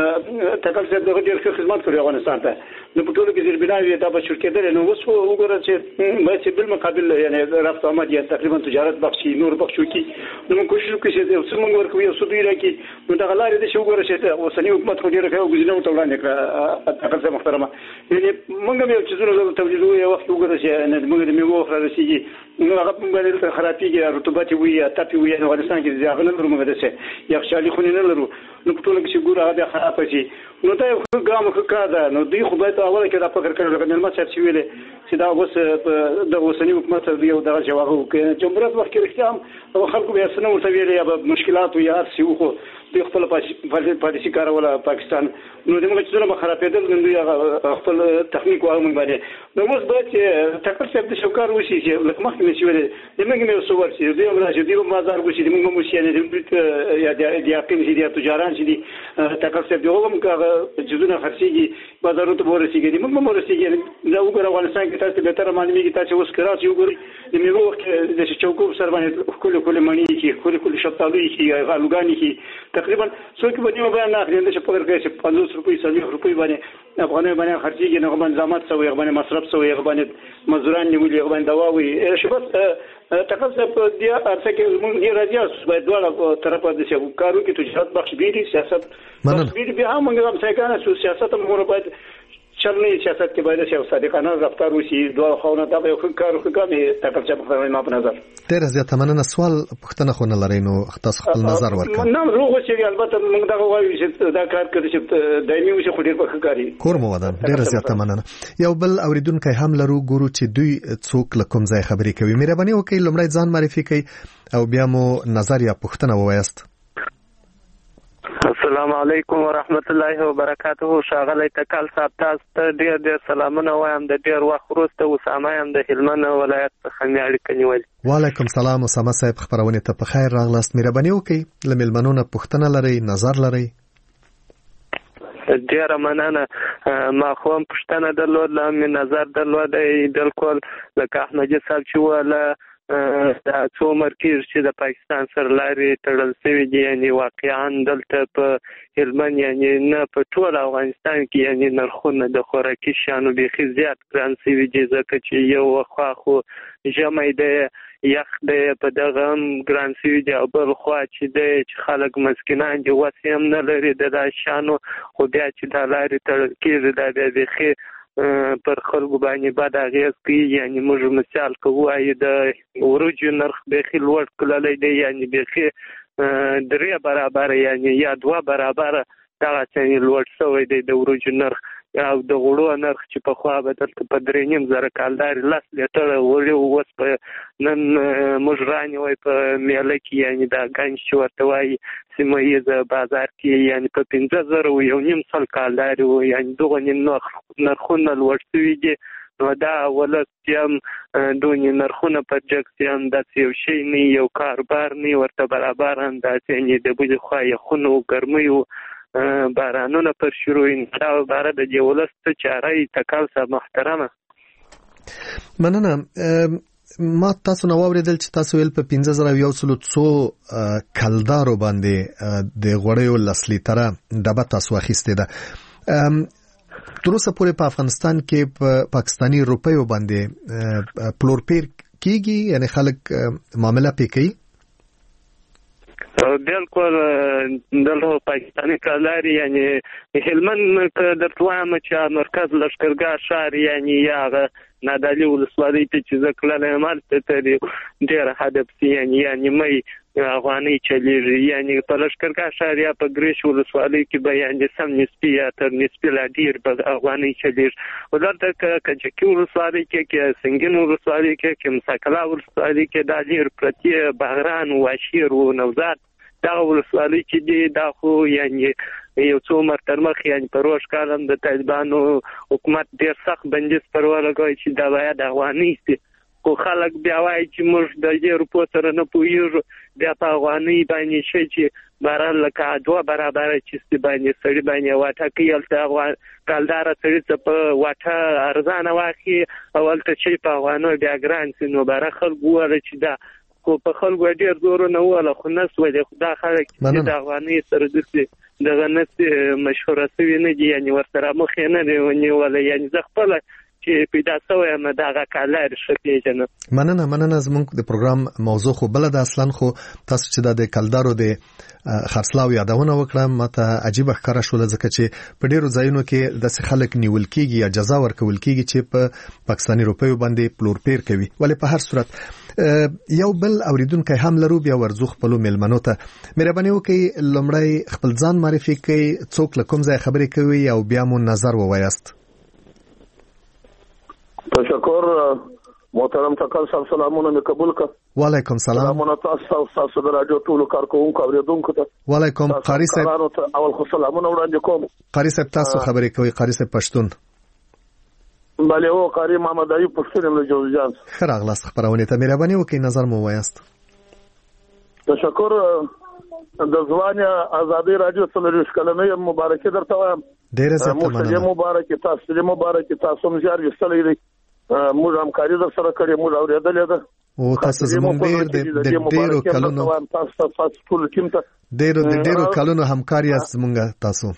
تکل څه د ډیر خدمت کوي افغانستان ته نو په ټولو کې چې بناوي دا به شرکت لري نو اوس وګورئ چې مې چې بل مقابل یعنی رفت آمد یا تقریبا تجارت بخشي نور بخشو کی نو موږ کوشش وکړو چې څنګه ورکو یو سودی راکې نو دا غلارې د شو وګورئ چې اوسنی حکومت خو ډیر کوي ته وړاندې کړه تکل څه محترمه یعنی موږ به چې زونه توجیه یو وخت وګورئ چې موږ د میوه خو رسیږي نو هغه باندې خرابېږي رطوبت وي یا تپي وي نو افغانستان کې ځاغ نه لرو موږ دسه یا خالي خونې نه لرو نو په ټول کې چې ګور هغه خراب شي نو دا یو ګام خو کاده نو دوی خو به اوله کې دا فکر کړل چې نن ما څه ویلې چې دا اوس د اوسنی حکومت یو دغه جواب وکړي جمهوریت وخت کې اختیام او خلکو به سره ورته ویلې یا مشکلات او یا سی خو د خپل پالیسي کاروله پاکستان نو دغه چې زره خرابېدل نو خپل تخنیک وایم باندې نو موږ به چې تکل څه د شوکار وشي چې لکه مخکې نشي ویلې دمګ مې وسور چې دوی امر چې دوی بازار وشي موږ مو شي نه یا د یقین چې د تجاران چې تکل څه دی هم کاغه جزونه خرڅيږي بازارونو ته ورسیږي موږ مو ورسیږي دا وګوره افغانستان کې تاسو به تر معلومیږي تاسو اوس کراچي وګورئ د میوه د چوکو سره باندې کله مانی کې کله شفتالو کې الوګانی کې تقریبا څو کې باندې بیان نه اخلي چې په ورکه چې 50 روپۍ 70 روپۍ باندې افغاني باندې خرڅيږي نه باندې زحمت سوې باندې مصرف سوې باندې مزدوران نیولې باندې دوا وي شبت تقصد په دې ارڅ کې موږ یې راځي باید دواړه طرفه د شو کارو کې تجارت بخش بیري سیاست بخش بیري به هم موږ هم څنګه سیاست موږ باید چرنی سیاست کې باید چې صادقانه رفتار وشي دوه خونه دا یو کار کوي تکل چې په ما په نظر ډېر زیات مننه سوال پښتنه خو نه لري نو تاسو خپل نظر ورکړئ نو روغ چې البته موږ دا وایو چې دا کار کوي چې دایمي وشي خو ډېر په کاري کور مو ودان ډېر زیات مننه یو بل اوریدونکو هم لرو ګورو چې دوی څوک لکم ځای خبرې کوي مهرباني وکړئ لمړی ځان معرفي کړئ او بیا مو نظر یا پښتنه ووایست السلام علیکم ورحمت الله وبرکاته شاغلی تکل صاحب تاسو ته ډېر سلامونه وایم د ډېر وخت وروسته اسامه یم د هلمند ولایت څخه مې اړیکه نیولې وعلیکم سلام اسامه صاحب خبرونه ته په خیر راغلاست مهرباني وکړئ له مېلمنو نه پوښتنه لرئ نظر لرئ ډېره مننه ما خو هم پوښتنه درلوده مې نظر درلوده بالکل لکه احمدي صاحب چې وویله دا څو عمر کېږي چې د پاکستان سره لارې تړل شوي دي یعنې واقعا دلته په هلمند یعنې نه په ټول افغانستان کې یعنې نرخونه د خوراکي شیانو بیخي زیات ګران شوي دي ځکه چې یو خوا خو ژمی دی یخ دی په دغه هم ګران شوي دي او بل خوا چې دی چې خلک مسکینان دي وس هم نه لري د دا شیانو خو بیا چې دا لارې تړل کېږي دا بیا بیخي پر خلکو باندې بد اغېز کوي یعنې موږ مثال که ووایو د وریجو نرخ بیخي لوړ کړلی دی یعنې بیخي 3 برابره یعنې یا 2 برابره دغسې لوړ شوی دی د وریجو نرخ او د غوړو نرخ چې پخوا به دلته په 3.5 کلدارې 10 لیټره غوړي اوس په نن موږ رانیوی په میله کې یعنې دا ګنج چې ورته وایي سیمه ییز بازار کې یعنې په 15,000 کلدارې یعنې دغه نرخونه لوړ شوي دي نو دا ولس چې هم دونې نرخونه په جګ چې هم داسې یو شی نه یو کاروبار نه ورته برابر اندازې یعنې د بلې خوا یخونو ګرمیو بارانونه پر شروع دا باره د دې ولس څه چاره یې تکال صاحب محترمه. مننه. ما تاسو نو واوریدل چې تاسو ویل په 15100 کلدارو باندې د غوړیو لسلیتره ډبه تاسو اخیسته ده. تر اوسه پورې په افغانستان کې په پاکستانی روپیو باندې پلورپیر کیږي، یعنی خلک معامله پې کوي. بالکل دلته پاکستانی کلداري یعنی هلمند درته وایم چې مرکز لشکرګاه ښار یعنی هغه نادعلي ولسوالۍ ته چې زه کله مالته ته ډېره هدف یعنی مې افغانۍ چلیږي، یعنی په لشکرګاه ښار یا په ګریش ولسوالۍ کې به یعنی سم نسبي یا تر نسبي لا ډېر به افغانۍ چلیږي. او دلته کجکي ولسوالۍ کې سنګین ولسوالۍ کې مساکلا ولسوالۍ کې دا ډېر پرتې بغران واشیر و نوزاد دا ولسوالۍ چې دی دا خو یعنی یو څو مرتبه مخ یعنی په روش کالم د طالبانو حکومت ډېر سخت بندیز پر ولګوي چې دا باید افغانۍ سي، خو خلک بیا وایي چې موږ د دې روپو سره نه پوهېږو، بیا په افغانۍ باندې شي چې بهرحال لکه 2 برابره چې باندې سړي باندې واټه کوي. هلته کلداره سړي څه په واټه ارزانه واخلي او هلته چې په افغانو بیا ګران سي، نو بهره خلک وویل چې دا خو په خلکو ډېر زور نه وله خو نه سولې، خو دا خلک چې د افغانۍ سره داسې دغه نسې مشهوره سوي نه دي، یعنې ورسره مخ یې نه دی ونیولی. یعنې زه خپله چې پیدا سوی یم دغه کلدارې ښه پېژنم. مننه. زموږ د پروګرام موضوع خو بله ده اصلا، خو تاسو چې د کلدارو د خرڅلاو یادونه وکړه ماته عجیبه ښکاره شوله، ځکه چې په ډېرو ځایونو کې داسې خلک نیول کېږي یا جزا ورکول کېږي چې په پاکستاني روپیو باندې پلورپیر کوي. ولې په هر صورت یو بل اوریدونکی هم لرو، بیا ورځو خپلو میلمنو ته. مهرباني وکړئ لومړی خپل ځان معرفي کړئ، څوک له کوم ځای خبرې کوي او بیا مو نظر ووایاست. تشکر محترم تکل صاحب، سلامونه مې قبول کړه. وعلیکم سلام. سلامونه تاسو د رادیو ټولو کارکوونکو اوریدونکو ته. وعلیکم. قاری صاحب اول خو سلامونه وړاندې کوم. قاری صاحب تاسو خبرې کوي، قاری صاحب پښتون. بله او قاری محمد ایوب پښتون له جوزجان. ښه راغلاست خبرونه ته. مهرباني وکړئ نظر مو وایاست. تشکر. د ځوان ازادي رادیو څلور کلنې مبارکي درته وایم. ډېر زیاته مننه. مبارکي تاسو، مبارکي تاسو هم زیار وستلې دي. موږ همکاري در سره کړې، موږ اورېدلې ده. او تاسو زموږ ډېرو کلونو تاسو ټول ټیم ته ډېرو کلونو همکاري یاست زموږ تاسو.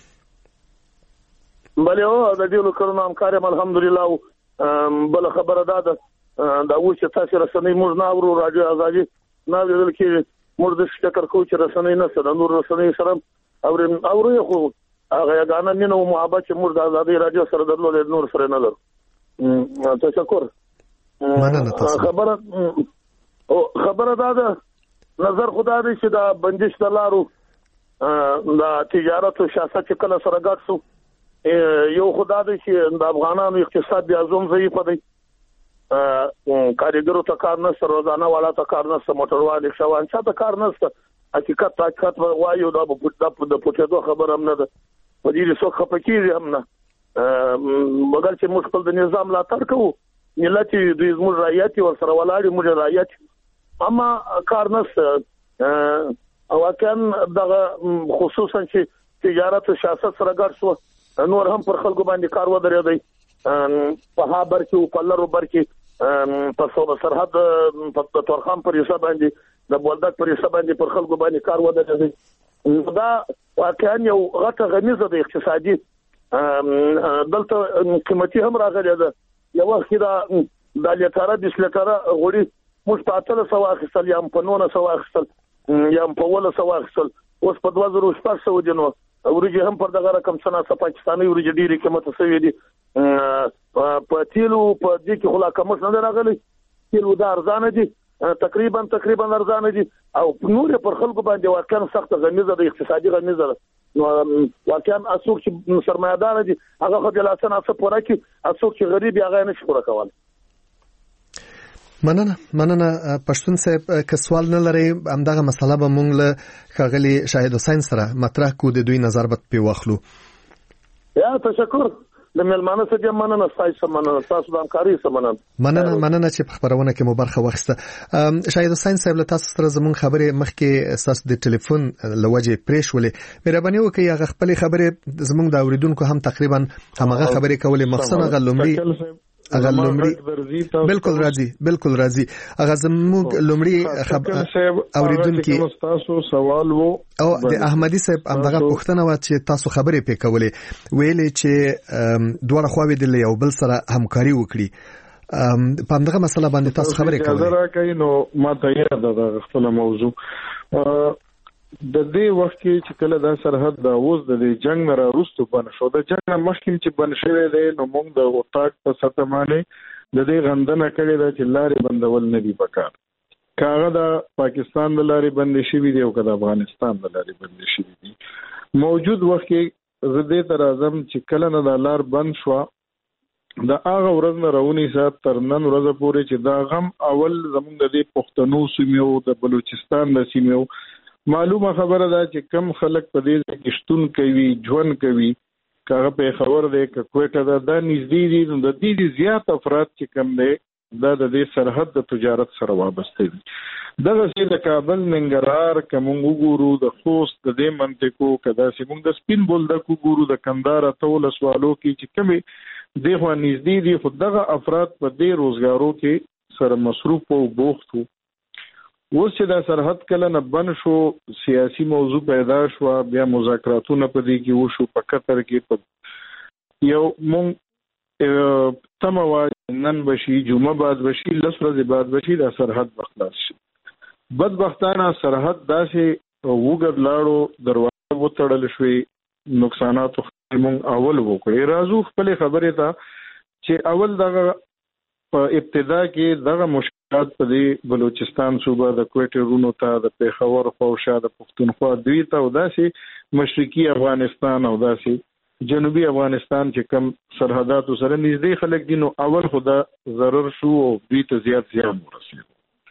بله او د ډېرو کلونو همکاري الحمدلله. بل خبره ده دا و چې تاسو رسنۍ موږ نه اورو، رادیو ازادي نه اورېدل کېږي. موږ د فکر کوو چې رسنۍ نه سره نور رسنۍ سره اورو، خو هغه یګانه مینه او محبت چې موږ د ازادي رادیو سره درلود نور سره نه لرو. تشکر. مننه تاسو. خبره ده نظر خدا دې چې دا بندش د لارو د تجارت او سیاست چې کله سره ګډ شو، یو خدا دې چې د افغانانو اقتصاد بیا زوم ضعیف دی، کارګرو ته کار نشته، روزانه والا ته کار نشته، موټروان رکشاوان چا ته کار نشته. حقیقت وایو دا د پټېدو خبره هم نه ده، په دې څوک خفه کېږي هم نه، مګر چې موږ خپل د نظام ملاتړ کوو، ملت دوی زموږ رعیت ورسره ولاړ، موږ رعیت اما کار نشته. واقعا دغه خصوصا چې تجارت او سیاست سره ګډ شو، نور هم پر خلکو باندې کار ودرېدی. په هابر کې او په لرو بر کې په صوبه سرحد په تورخم پر حساب باندې د بولدک پر حساب باندې پر خلکو باندې کار ودرېدی. دا واقعا یو غټه غمیزه د اقتصادي دلته قیمتي هم راغلی ده. یو وخت دا د لیټره د لیټره غوړي موږ په 800 اخیستل، یا په 900 اخیستل، یا په 1100 اخیستل، اوس په 2600 دي. نو ورجه هم پر دغه رقم څنګه پاکستاني ورجه ډیره قیمت شوی دي. په تیلو په دې کې خلا کم نه راغلي، تیلو د ارزانه دي، تقریبا ارزانه دي، او نور پر خلکو باندې واقعا سخت غمیزه د اقتصادي غمیزه ده. واقعا اسوک چې سرمایه‌دار دي هغه خو د لاسنه څه پوره کی، اسوک چې غریب هغه نشي پوره کول. مننه پښتون صاحب. که سوال نه لري همدغه مسله به مونږ له ښاغلي شاهد حسین سره مطرح کو، د دوی نظر به په واخلو. یا تشکر. د ملمانه څخه مننه تاسو د همکاري سره مننه چې په خبرونه کې مو برخه واخیسته. شاید حسین صاحب له تاسو سره زموږ خبرې مخکې تاسو د ټلیفون لوجه پریښولې مهرباني وکړئ هغه خپل خبرې زموږ د اوریدونکو هم تقریبا همغه خبرې کولې مخصوصا غلمړي بالکل راځي هغه زموږ لومړی اوریدونکو تاسو سوال وو او د احمدي صاحب همدغه پوښتنه و چې تاسو خبرې پې کولې ویلې چې دوه خواوې د یو بل سره همکاري وکړي په همدغه مسله باندې تاسو خبرې کولې راکې نو ما ته یاد ده خپل موضوع د دې وخت کې چې کله دا سرحد د اوس د جنگ نه راوستو بن شو د جنگ مخکې چې بن شوی دی نو موږ د وطاق په سطح باندې د دې غندنه کړې ده چې لارې بندول نه دي پکار کاغه د پاکستان د لارې بندې شوی دی او د افغانستان د لارې بندې شوی دي موجود وخت کې زده تر اعظم چې کله نه د لار بند شو د هغه ورځ نه راونی سات تر نن ورځ پورې چې دا غم اول زموږ د پښتنو سیمو د بلوچستان د سیمو معلومه خبره ده چې کم خلک په دې کې شتون کوي ژوند کوي کاغه په خبر ده کوټه ده د نږدې دي د دې زیات افراد چې کم دي د دې سرحد د تجارت سره وابسته دي دغه چې د کابل ننګرهار کوم وګورو د خوست د دې منطقو کدا چې موږ د سپین بولدک وګورو د کندهار ټول سوالو کې چې کمی دغه نږدې دي خو دغه افراد په دې روزګارو کې سره مصروف او بوخت وو اوس چې د سرحد کله نه بن شو سیاسي موضوع پیدا شو بیا مذاکراتونه په دې کې وشو په قطر کې یو مونږ تموا نن بشي جمعه بعد بشي لس ورځې بعد بشي د سرحد بخلاص شي بدبختانه سرحد داسې وګړ لاړو دروازه وتړل شوې نقصانات مونږ اول وکړي راځو خپل خبره ته چې اول دغه په ابتدا کې دغه مشکلات په دې بلوچستان صوبه د کوټې رونو ته د پیښور خو شاده پښتونخوا دوی ته او داسې مشرقي افغانستان او داسې جنوبي افغانستان چې کم سرحدات سره نږدې خلک دي نو اول خدا ضرر شو او دوی ته زیات زیان ورسېد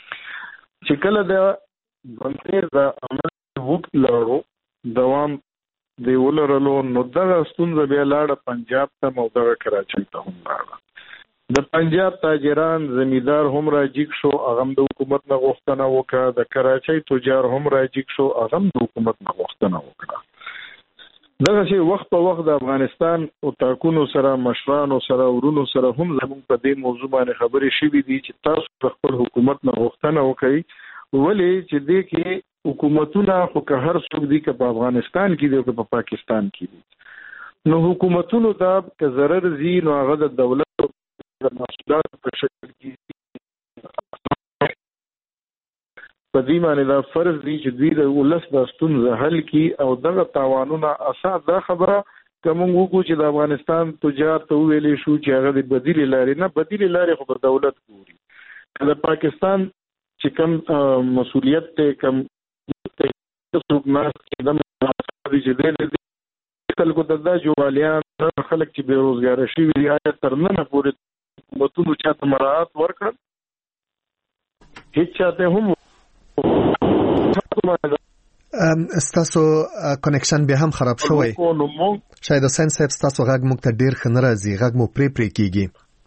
چې کله د بنتیر د عمل وخت لاړو دوام دی ولرلو نو دغه ستونزه بیا لاړه پنجاب ته او دغه کراچۍ ته هم لاړه د پنجاب تاجران زمیدار هم راجیک شو هغه د حکومت نه غوښتنه وکړه د کراچۍ تجار هم راجیک شو هغه د حکومت نه غوښتنه وکړه دغه شی وخت په وخت د افغانستان او تاکونو سره مشرانو سره ورونو سره هم زموږ په دې موضوع باندې خبرې شوې دي چې تاسو خپل حکومت نه غوښتنه وکړئ ولې چې دې کې حکومتونه خو که هر څوک دي که په افغانستان کې دي او که په پاکستان کې دي نو حکومتونو ته که ضرر زی نو هغه د دولت د مسؤلیت په شکل کې په دې معنی دا فرض دی چې دوی د ولس د ستونزې حل کړي او دغه تاوانونه اساس دا خبره کوم وګو چې د افغانستان تجار ته ویلې شو چې هغه د بدیل لارې نه بدیل لارې خو پر دولت ګوري د پاکستان چې کوم مسؤلیت ته کوم څوک نه د چې د خلکو د جوالیان خلک چې بیروزګار شي وي آیا تر نن پورې حکومتونو چاته مراعات ورکړل هیڅ چاته هم ستاسو کنیکشن به هم خراب شوی شاید حسین صاحب ستاسو غږ موږ ته ډیر ښه نه راځي غږ مو پرې کیږي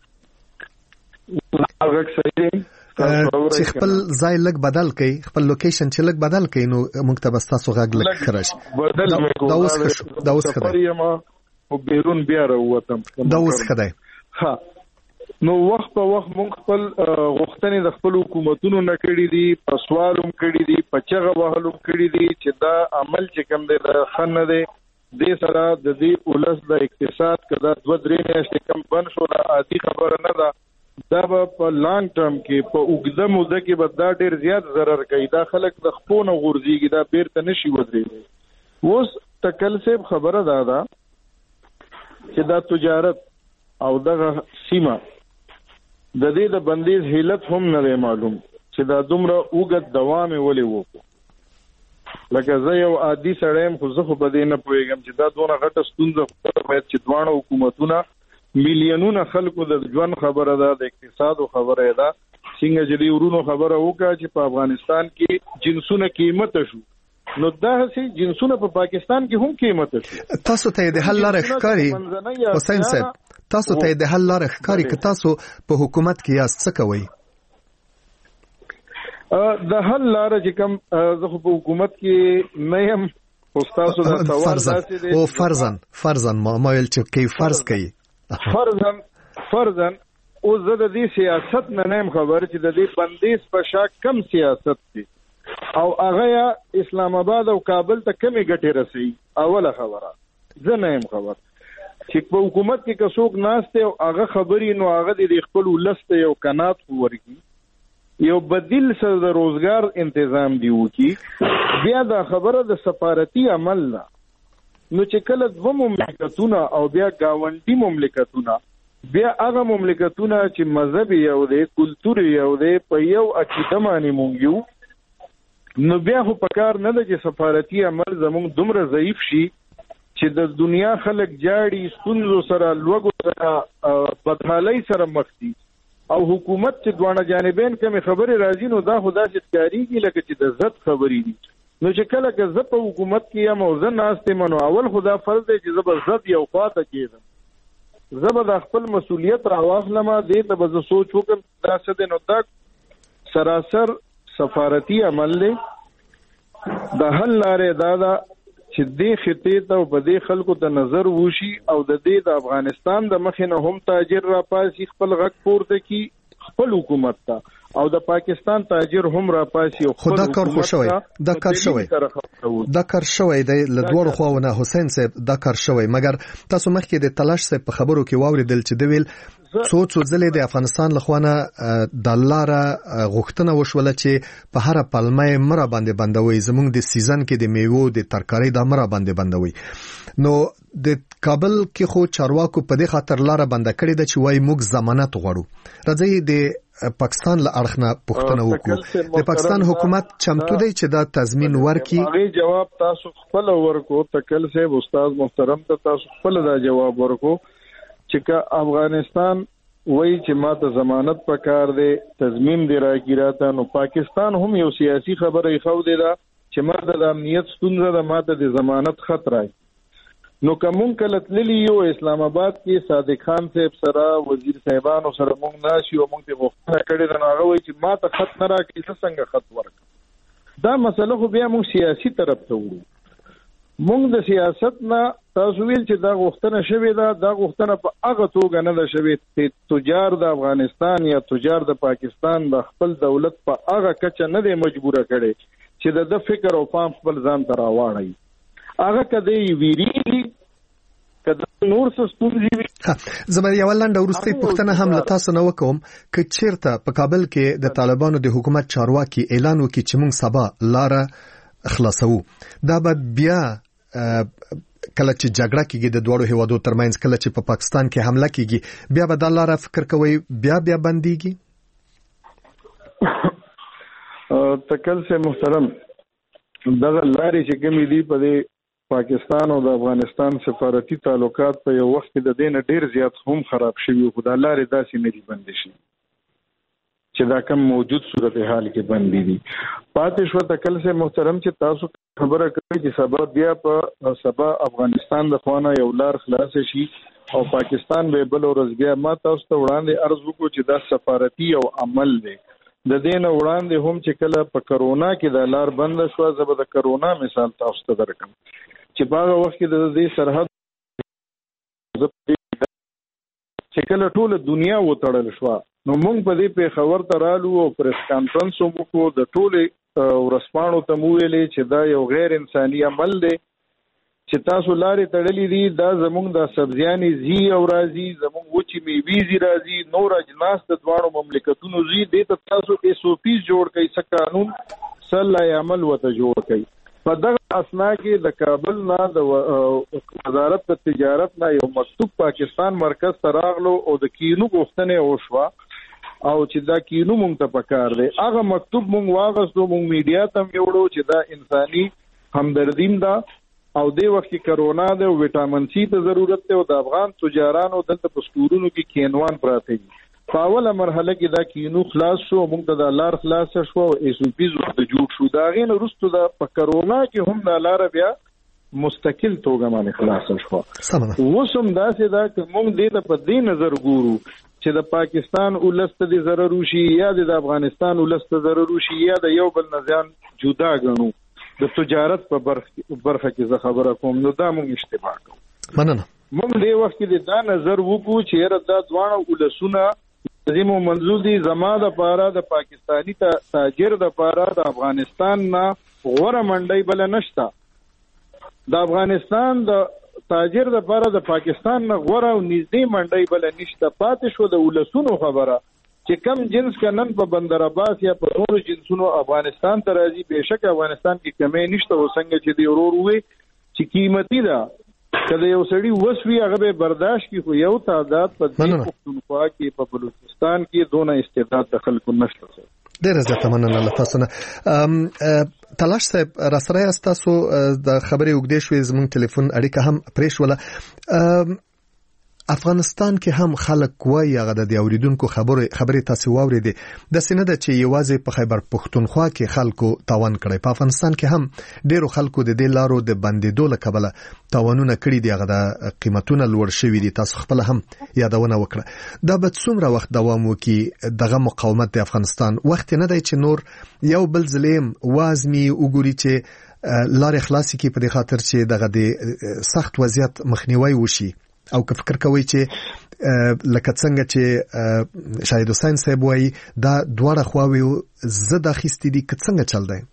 چې خپل ځای لګ بدل کړئ خپل لوکیشن چې لګ بدل کړئ نو موږ ته بس تاسو غږ لګ خرج دا اوس خدای او بیرون بیا راووتم دا اوس خدای ها نو وخت په وخت مونږ خپل غوښتنې د خپل حکومتونو نه کړې دي په سوالوم کړې دي په چغه وهلوم کړې دي چې دا عمل چې کوم دی د خنه دی د سره د دې ولس د اقتصاد کدا 2-3 میاشتې کم بن شو دا عادي خبره نه ده دا په لانګ ټرم کې په اوږده موده کې به دا ډیر زیات ضرر کوي دا خلک د خپونه غورځيږي دا بیرته نشي ودرېږي اوس تکل سیب خبره ده چې دا تجارت او دغه سیمه د دې د بندیز حیلت هم نه معلوم چې دا دومره اوږد دوام ولې وکړو لکه زه یو عادي سړی خو زه خو په دې نه پوهېږم چې دا دونه غټه ستونزه باید چې دواړه حکومتونه میلیونونه خلکو د ژوند خبره ده د اقتصاد خبره ده څنګه چې دی ورونو خبره وکړه چې په افغانستان کې جنسونه قیمت شو نو دغه جنسونه په پاکستان کې هم قیمت شي. تاسو ته د حل لارې ښکاري حسین صاحب، تاسو ته د حل لارې ښکاري که تاسو په حکومت کې یاست څه کوئ؟ د حل لاره چې کوم زه په حکومت کې نه یم، خو تاسو دا سوال داسې دی او فرضاً ما ویل چې کې فرض کوي فرضاً او زه د دې سیاست نه یم خبر چې د دې بندیز په شا کم سیاست دی او هغه یا اسلام آباد او کابل ته کمی ګټې رسي. اوله خبره زه نه یم خبر چې په حکومت کې کڅوک ناشته او هغه خبري نو هغه د خپل ولست یو قناعت ورګي یو بدیل سره د روزګار تنظیم دی وکي. بیا دا خبره د سفارتي عمل نه نو چې کله دوه مملکتونه او بیا گاونډي مملکتونه بیا هغه مملکتونه چې مذهب یو دی کلتور یو دی په یو عقیده باندې مونږ یو، نو بیا خو پکار نه ده چې سفارتي عمل زموږ دومره ضعیف شي چې د دنیا خلک جاړي ستونزو سره لوګو سره بدحالۍ سره مخ دي او حکومت چې دوانه جانبین کوم خبره راځي نو دا خدا چې تکاریږي لکه چې د عزت خبرې دي. نو چې کله که زه په حکومت کې یم او زه ناستې منو اول خدا فرض دی چې زه به عزت یو خواته کېږم، زه به د خپل مسؤلیت راواخلم، دې ته به زه سوچ وکړم دا څه دی. نو دا سراسر سفارتي عمل دی. د حل لارې دا ده چې دې خطې ته او په دې خلکو ته نظر وشي او د دې د افغانستان د مخې نه هم تاجر را پاسي خپل غږ پورته کی خپل حکومت ته او د پاکستان تاجر هم را پاسي او خپل حکومت ته دا کار شوی دی له دوړو خواونه. حسین صاحب دا کار شوی، مګر تاسو مخکې د تلاش صاحب په خبرو کې واوریدل چې د ویل څو ځلې د افغانستان لخوانه د لاره غوښتنه وشوله چې په هر پلمه مرا باندې بندوي، زموږ د سیزن کې د میوو د ترکاری د مرا باندې بندوي. نو د کابل کې خو چارواکو په دې خاطر لاره بند کړې ده چې وای موږ ضمانت غواړو. راځي د پاکستان له اړخ نه پوښتنه وکړو، د پاکستان حکومت چمتو دی چې دا تضمین ورکړي؟ هغه جواب تاسو خپل ورکو، تکل صاحب استاد محترم ته تاسو خپل دا جواب ورکو چې که افغانستان وای چې ماته ضمانت پکار دی تضمین دی راګی راته، نو پاکستان هم یو سیاسي خبره خو دی دا چې ماته د امنیت ستونزه ده، ماته د ضمانت خطر راي. نو کوم کله تللی یو اسلام آباد کې صادق خان صاحب سره وزیر صاحبانو سره مونږ ناشي او مونږ ته غوښتنه کړې ده، نو هغه وایي چې ماته خط نه راکړي څنګه خط ورک. دا مسله خو بیا مونږ سیاسي طرف ته وړو. مونږ د سیاست نه تاسو ویل چې دا غوښتنه شوې ده، دا غوښتنه په هغه توګه نه ده شوې چې تجار د افغانستان یا تجار د پاکستان د خپل دولت په هغه کچه نه دی مجبوره کړي چې د فکر او فهم خپل ځان ته راوړي. هغه کده ویریږي کده نور څه ستونزې وي. زما یو لنډه وروستۍ پوښتنه هم له تاسو نه وکوم چې چیرته په کابل کې د طالبانو د حکومت چارواکي اعلان وکړي چې موږ سبا لاره خلاصو، دا به بیا کله چې جګړه کېږي د دوړو هیوادو ترمنځ، کله چې په پاکستان کې حمله کېږي، بیا به دا لاره فکر کوي بیا بنديږي؟ تکل سے محترم دغه لارې چې کومې دي په پاکستان او د افغانستان سفارتي تعلقات په یو وخت کې د دین ډیر زیات هم خراب شوي، خو د لارې داسې نه دي بند شي چې دا کم موجود صورتحال کې بندي دي. پاتې شو تکل سے محترم چې تاسو خبره کوي چې سبا افغانستان د خوانه یو لار خلاص شي او پاکستان به بل ورځ بیا ما تاسو ته وړاندې عرض وکړو چې دا سفارتي او عمل دی. د دین وړاندې هم چې کله په کرونا کې د لار بند شو، زبر د کرونا مثال تاسو ته درکم چې په هغه وخت کې د دې سرحد چې کله ټول دنیا وتړل شو، نو موږ په دې په خبر ته رالو او پریس کانفرنس وکړو، د ټول ورسپانو ته ویلې چې دا یو غیر انساني عمل دی چې تاسو لارې تړلې دي، دا زموږ د سبزیانې زی او راځي، زموږ وچې میوې زی راځي، نور اجناس د دوانو مملکتونو زی، دې ته تاسو SOP جوړ کړئ، څه قانون سره عمل وته جوړ کړئ. په دغه اسنا کې د کابل نه د وزارت د تجارت نه یو مکتوب پاکستان مرکز ته راغلو او د کینو غوښتنه وشوه او چې دا کینو مونږ ته پکار دی. هغه مکتوب مونږ واغستو، مونږ میډیا ته یوړو چې دا انساني همدردیم ده او دې وخت کې کرونا ده او وټامین سي ته ضرورت ده او د افغان تجارانو دلته په سکورونو کې کینوان پراته دي په اوله مرحله کې دا کینو خلاص شو، موږ د لار خلاص شو او ایس او پی زو د جوړ شو. دا غین وروسته د په کرونا کې هم د لار بیا مستقل توګه باندې خلاص شو. وسم داسې دا چې موږ دې ته په دې نظر ګورو چې د پاکستان ولست د ضرر وشي یا د افغانستان ولست ضرر وشي یا د یو بل نزان جدا غنو د تجارت په برخه کې زه خبره کوم، نو دا موږ اشتباه کوو. مننه. موږ دې وخت کې دا نظر وکړو چې یره دا ځوانه ولسونه لازم منظور دي زما د پاره د پاکستانی تاجر د پاره د افغانستان نه غوړه منډي بل نشتا، د افغانستان د تاجر د پاره د پاکستان نه غوړه او نږدې منډي بل نشته. پاتې شو د ولسونو خبره چې کم جنس کنن په بندر عباس یا په نورو جنسونو افغانستان ته راځي. بهشکه افغانستان کې کمې نشته، وسنګ چې دی ورور وي چې قیمتي ده کله یو سړی وسوي هغه به برداشت کی، خو یو تعداد په دې پښتونخوا کې په بلوچستان کې دونه استعداد د خلکو نشته. ډېر زیاته مننه له تاسو نه. تلاش صاحب را سره تاسو د خبرې وګدې شوې، زموږ ټلیفون اړیکه هم پرې شوله. افغانستان کې هم خلک وایي هغه د اوریدونکو خبرې تاسو واورېدې، د سینه د چې یوازې په خیبر پښتونخوا کې خلکو تاوان کړی، په افغانستان کې هم ډیرو خلکو د دې لارو د بندیدو له کبله تاوانونه کړي دي، هغه د قیمتونه لوړ شوي دي. تاسو خپل هم یادونه وکړه. دا به څومره وخت دوام وکړي دغه مقاومت د افغانستان؟ وخت نه دی چې نور یو بل ځلیم وازمي وګوري چې لارې خلاصې کړي په دې خاطر چې دغه د سخت وضعیت مخنیوي وشي؟ او که فکر کوي چې لکه څنګه چې شاهد حسین صاحب وایي دا دواړه خواوې زده اخیستې دي، که څنګه چل دی؟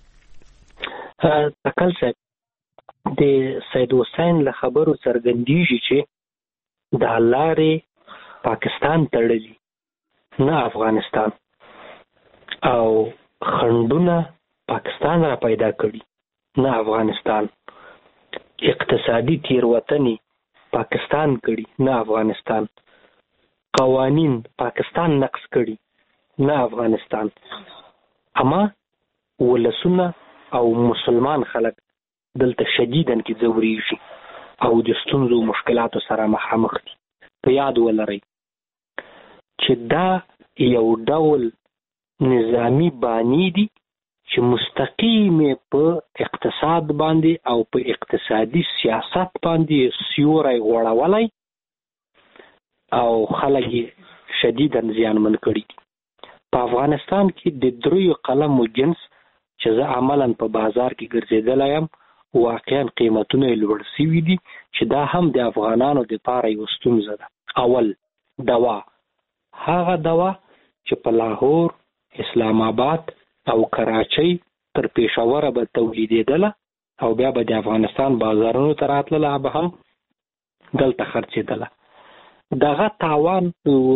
تکل صاحب د سید حسین له خبرو څرګندېږي چې د لارې پاکستان تړلي نه افغانستان، او خنډونه پاکستان را پیدا کړي نه افغانستان، اقتصادي تیروتنې پاکستان کړي نه افغانستان، قوانین پاکستان نقض کړي نه افغانستان. اما ولسونه او مسلمان خلک دلته شدیدن کې ځوريږي او د ستونزو مشکلاتو سره مخامخ دي. په یاد ولرئ چې دا یو ډول نظامی بانی دي چې مستقیم په اقتصاد باندې او په اقتصادي سیاست باندې سیوری غوړولی او خلک شدیداً زیانمن کړي دي. په افغانستان کې د 3 قلمو جنس چې زه عملاً په بازار کې ګرځېدلی یم، واقعاً قیمتونه یې لوړ شوي دي چې دا هم د افغانانو دپاره یو ستونزه ده. اول دوا، هغه دوا چې په لاهور، اسلام آباد او کراچۍ تر پېښوره به تولیدېدله او بیا به د افغانستان بازارونو ته راتلله، به هم دلته خرڅېدله. دغه تاوان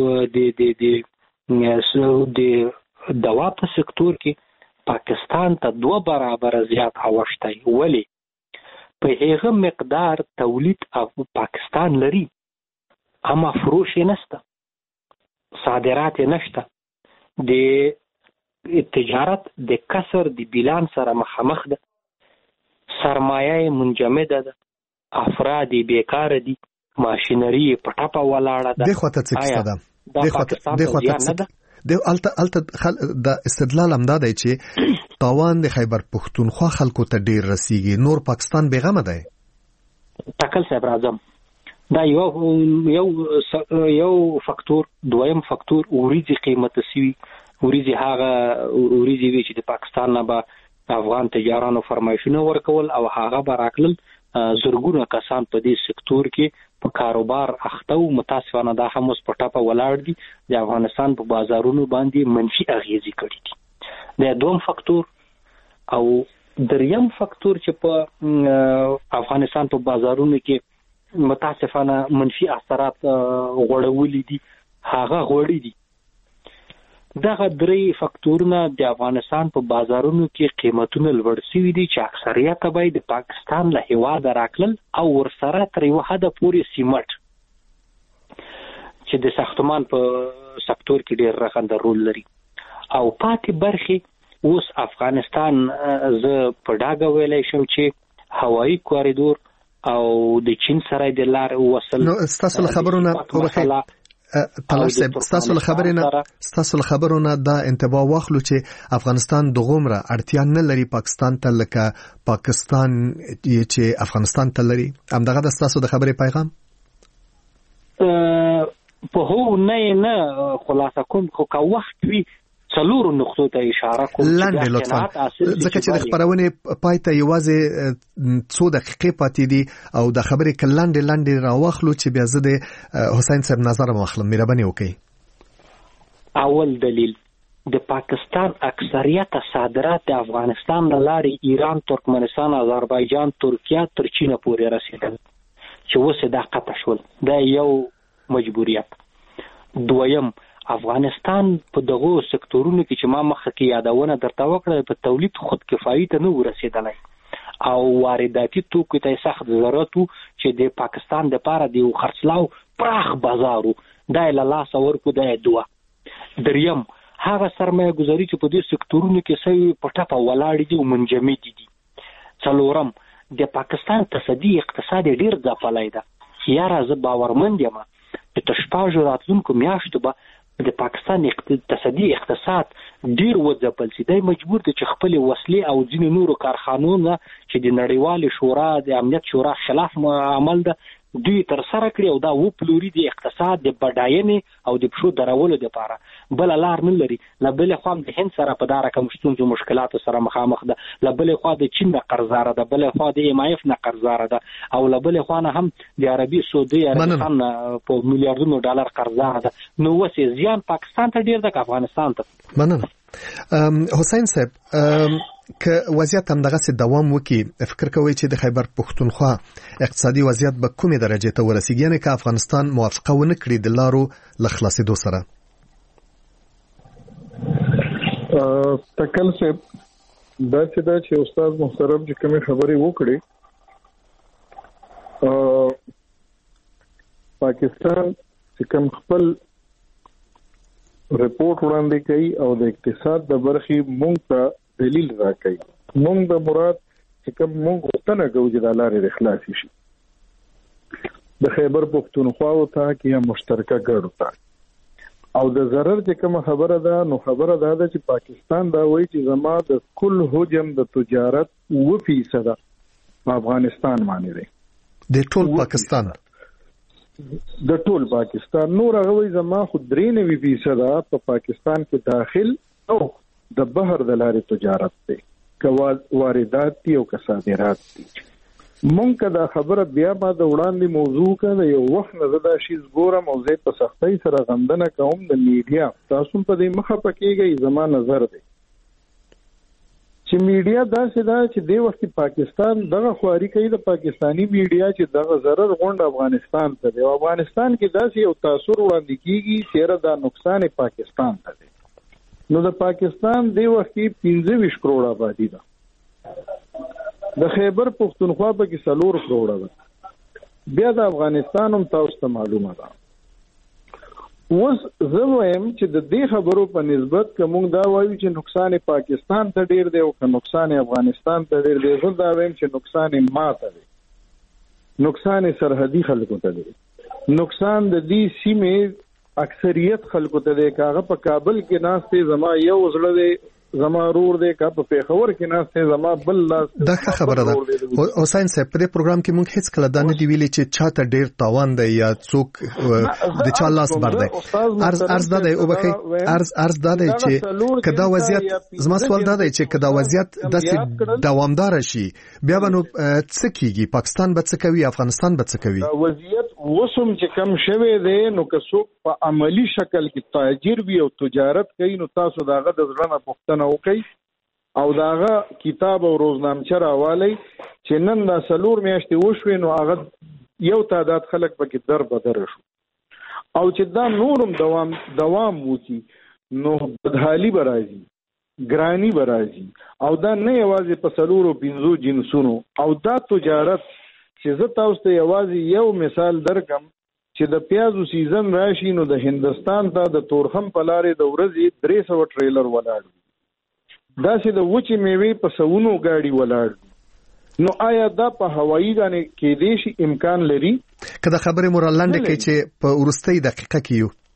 د دوا په سکتور کې پاکستان ته 2 برابره زیات اوښتی. ولې؟ په هغه مقدار تولید پاکستان لري اما فروش یې نشته، صادرات یې نشته، د تجارت د کسر د بیلان سره مخامخ ده، سرمایه منجمده ده، افراد بیکاره دي، ماشینری په ټپه ولاړه ده. دغه ته څه ده؟ د استدلال هم دا دی چې تاوان د خیبر پښتونخوا خلکو ته ډیر رسیږي، نور پاکستان بیغمه دی. تکل صاحب راځم، دا یو فاکتور. دویم فاکتور اوریځي قیمت سوي، اوریځي هغه اوریځي وی چې د پاکستان نه به افغان تجارانو فرمایشونه ورکول او هغه به راکلل. زرګونه کسان په دې سکتور کې په کاروبار اخته او متاسفانه دا هم اوس په ټاپه ولاړ دي، د افغانستان په بازارونو باندې منفي اغیزې کړي دي. دا دوم فاکتور. او دریم فاکتور چې په افغانستان په بازارونو کې متاسفانه منفي اثرات غوړولي دي، هغه غوړي دي. دغه 3 فاکتورونه د افغانستان په بازارونو کې قیمتونه لوړ شوي دي چې اکثریت به د پاکستان له هیواده راکلل او ورسره تر یو حده پورې سیمټ چې د ساختمان په سکتور کې ډېر رغنده رول لري. او پاتې برخې اوس افغانستان زه په ډاګه ویلی شم چې هوایي کوریدور او د چین سره د لارې وصل. نو ستاسو له خبرونه طلب ستاسو خبرونه دا انتباه واخلو چې افغانستان د غومره اړتیا نه لري پاکستان ته لکه پاکستان چې افغانستان ته لري. همدغه د ستاسو د خبرې پیغام په هو نه خلاصه کوم خو کا وخت وی څلورو نقطو ته اشاره کوم لاندې لطفا ځکه چې د خبرونه پای ته یوازې څو دقیقې پاتې دي او د خبرې کلاندې راوخلو چې بیا زه د حسین صاحب نظر مخلم مهرباني وکړئ. اول دلیل د پاکستان اکثریت صادرات د افغانستان له لارې ایران، ترکمنستان، آذربایجان، ترکیه تر چین پورې رسیدل چې اوس دا قطع شول. دا یو مجبوریت. دویم افغانستان په دغه سکتورونو کې چې ما مخکې یادونه درته وکړه په تولید خودکفایي ته نه ورسېدلی او وارداتي توکو ته سخت ضرورت و چې د پاکستان د پاره د خرڅلاو پراخ بازارو دا له لاسه ورکو. دا دوه. دریم هغه سرمایه گذاري چې په دې سکتورونو کې سوي په ټپه ولاړې دي او منجمد دي. څلورم د پاکستان تصدي اقتصاد ډیر ځپلی ده. یاره زه باورمند یم چې تر شپږو راتلونکو میاشتو به د پاکستان تصدي اقتصاد ډیر وځپل شي. دی مجبور دی چې خپل وسلې او ځینې نورو کارخانو چې د نړیوال شورا د امنیت شورا خلاف عمل ده دوی تر سره کړی او دا وپلوري د اقتصاد د بډاینې او د پښو درولو لپاره. بل لار نه لري. له بل خوا د هند سره په دار کوم ستونزو مشکلاتو سره مخامخ ده. له بل خوا د چین نه قرضدار ده. بل خوا د ام اف نه قرضدار ده او له بل خوا نه هم د عربي سعودي عربستان په میلیارډونو ډالر قرضدار ده. نو وسې زیان پاکستان ته ډیر ده که افغانستان ته. مننه. حسین صاحب که وضعیت هم دغه سي دوام وکي فکر کوي چې د خیبر پختونخوا اقتصادي وضعیت به کومه درجه ته ورسیږي یعنی که افغانستان موافقه ونه کړي د لارو لخلاصېدو سره؟ تکل صاحب دا چې استاد محترم چې کومه خبرې وکړي پاکستان چې کوم خپل رپورټ وړاندې کوي او د اقتصاد د برخې مونږ ته دلیل راکړي. مونږ د مراد چې کوم مونږ غوښتنه کوو چې د لارې خلاص شي د خیبر پختونخوا او ته کې مشترکه ګډو ته او د ضرر چې کوم خبره ده نو خبره ده چې پاکستان دا وایي چې زما د کل حجم د تجارت 2% په افغانستان باندې دی د ټول پاکستان نور هغه وایي زما خو 93% په پاکستان کې داخل او د بهر د لارې تجارت دی که واردات دي او که صادرات دي. مونږ دا خبره بیا ما د وړاندې موضوع کړه یو وخت نه دا شی ګورم او زه په سختۍ سره غندنه کوم د میډیا تاسو په دې مخه پکېږي زما نظر دی چې میډیا داسې ده چې د وخت پاکستان دغه خواري کوي د پاکستانی میډیا چې دغه ضرر غونډ افغانستان ته دی او افغانستان کې داسې یو تاثر وړاندې کیږي چې دا نقصان پاکستان ته دی. نو د پاکستان دی وخت 25 کروڑ آبادی ده. د خیبر پختونخوا په کې 4 کروڑ ده. بیا د افغانستان هم تاسو ته معلومه ده. اوس زه وایم چې د دې خبرو په نسبت کوم دا وایي چې نقصان پاکستان ته ډیر دی او که نقصان افغانستان ته ډیر دی. زه دا وایم چې نقصان ماته دی. نقصان سرحدي خلکو ته دی. نقصان د دې سیمې اکثریت خلکو ته دی. کاغه په کابل کې ناشته زما یو زړه دی زما رور دی کا په پیښور کې ناشته زما بل لاس. دا خبره ده حسین صاحب په دې پروګرام کې موږ هیڅ کله دا نه دی ویلي چې چاته ډیر تاوان دی یا څوک د چا لاس بر دی. ارز دا دی او بخې ارز دا دی چې کدا وضعیت زما سوال دا دی چې کدا وضعیت د دوامدار شي بیا نو څه کیږي؟ پاکستان به څه کوي؟ افغانستان به څه کوي؟ وضعیت وسوم چې کم شوه دی نو که څوک په عملی شکل کې تاجر وي او تجارت کوي نو تاسو داغه د ځړنه پښتنه وکي او داغه کتاب او روزنامچه راوالي چې نن دا 4 میاشتې وشوي نو هغه یو تعداد خلک پکې در بدر شو او چې دا نورم دوام وکي نو بدحالي برازي ګرانی برازي او دا نه یوازې په 4 او 5 جنسونو او دا تجارت چې زه تاسو ته یوازې یو مثال درکم چې د پیازو سیزن راشي نو د هندستان ته د تورخم په لارې د ورځې 300 ټریلر ولاړ دا چې د وچې میوې په سونو گاډي ولاړ نو آیا دا په هوایي باندې کې دې شي امکان لري؟ کله خبره مورلاند کې چې په ورستۍ دقیقه کې یو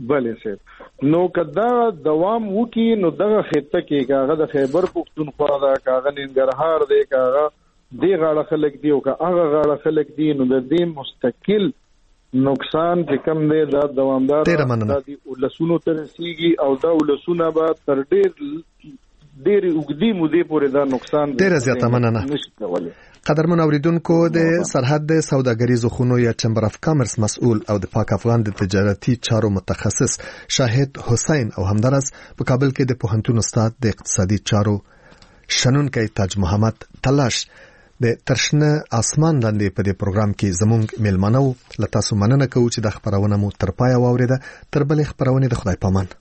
بلې سه نو کدا دوام وکي نو دغه خطه کې کاغه د خیبر پختونخوا دا کاغه ننګرهار دی کاغه دی غاړه خلک دی او کاغه غاړه خلک دی نو د دې مستقل نقصان چې کم دی دا دوامدار دی ولسونو تر سیږي او دا ولسونه به تر ډېر وګړي مودې پورې دا نقصان ډېر زیاته مننه. قدرمن اوریدونکو د سرحد د سوداګریزو خونو یا چمبر اف کامرس مسؤل او د پاک افغان د تجارتي چارو متخصص شاهد حسین او همدارس په کابل کې د پوهنتون استاد د اقتصادي چارو شنونکي تاج محمد تلاش د ترشنه اسمان لاندې په دې پروګرام کې زموږ میلمنو لتاسو مننه کوو چې د خبرونه مو تر پای واوریده. تر بلې خبرونه د خدای پامان.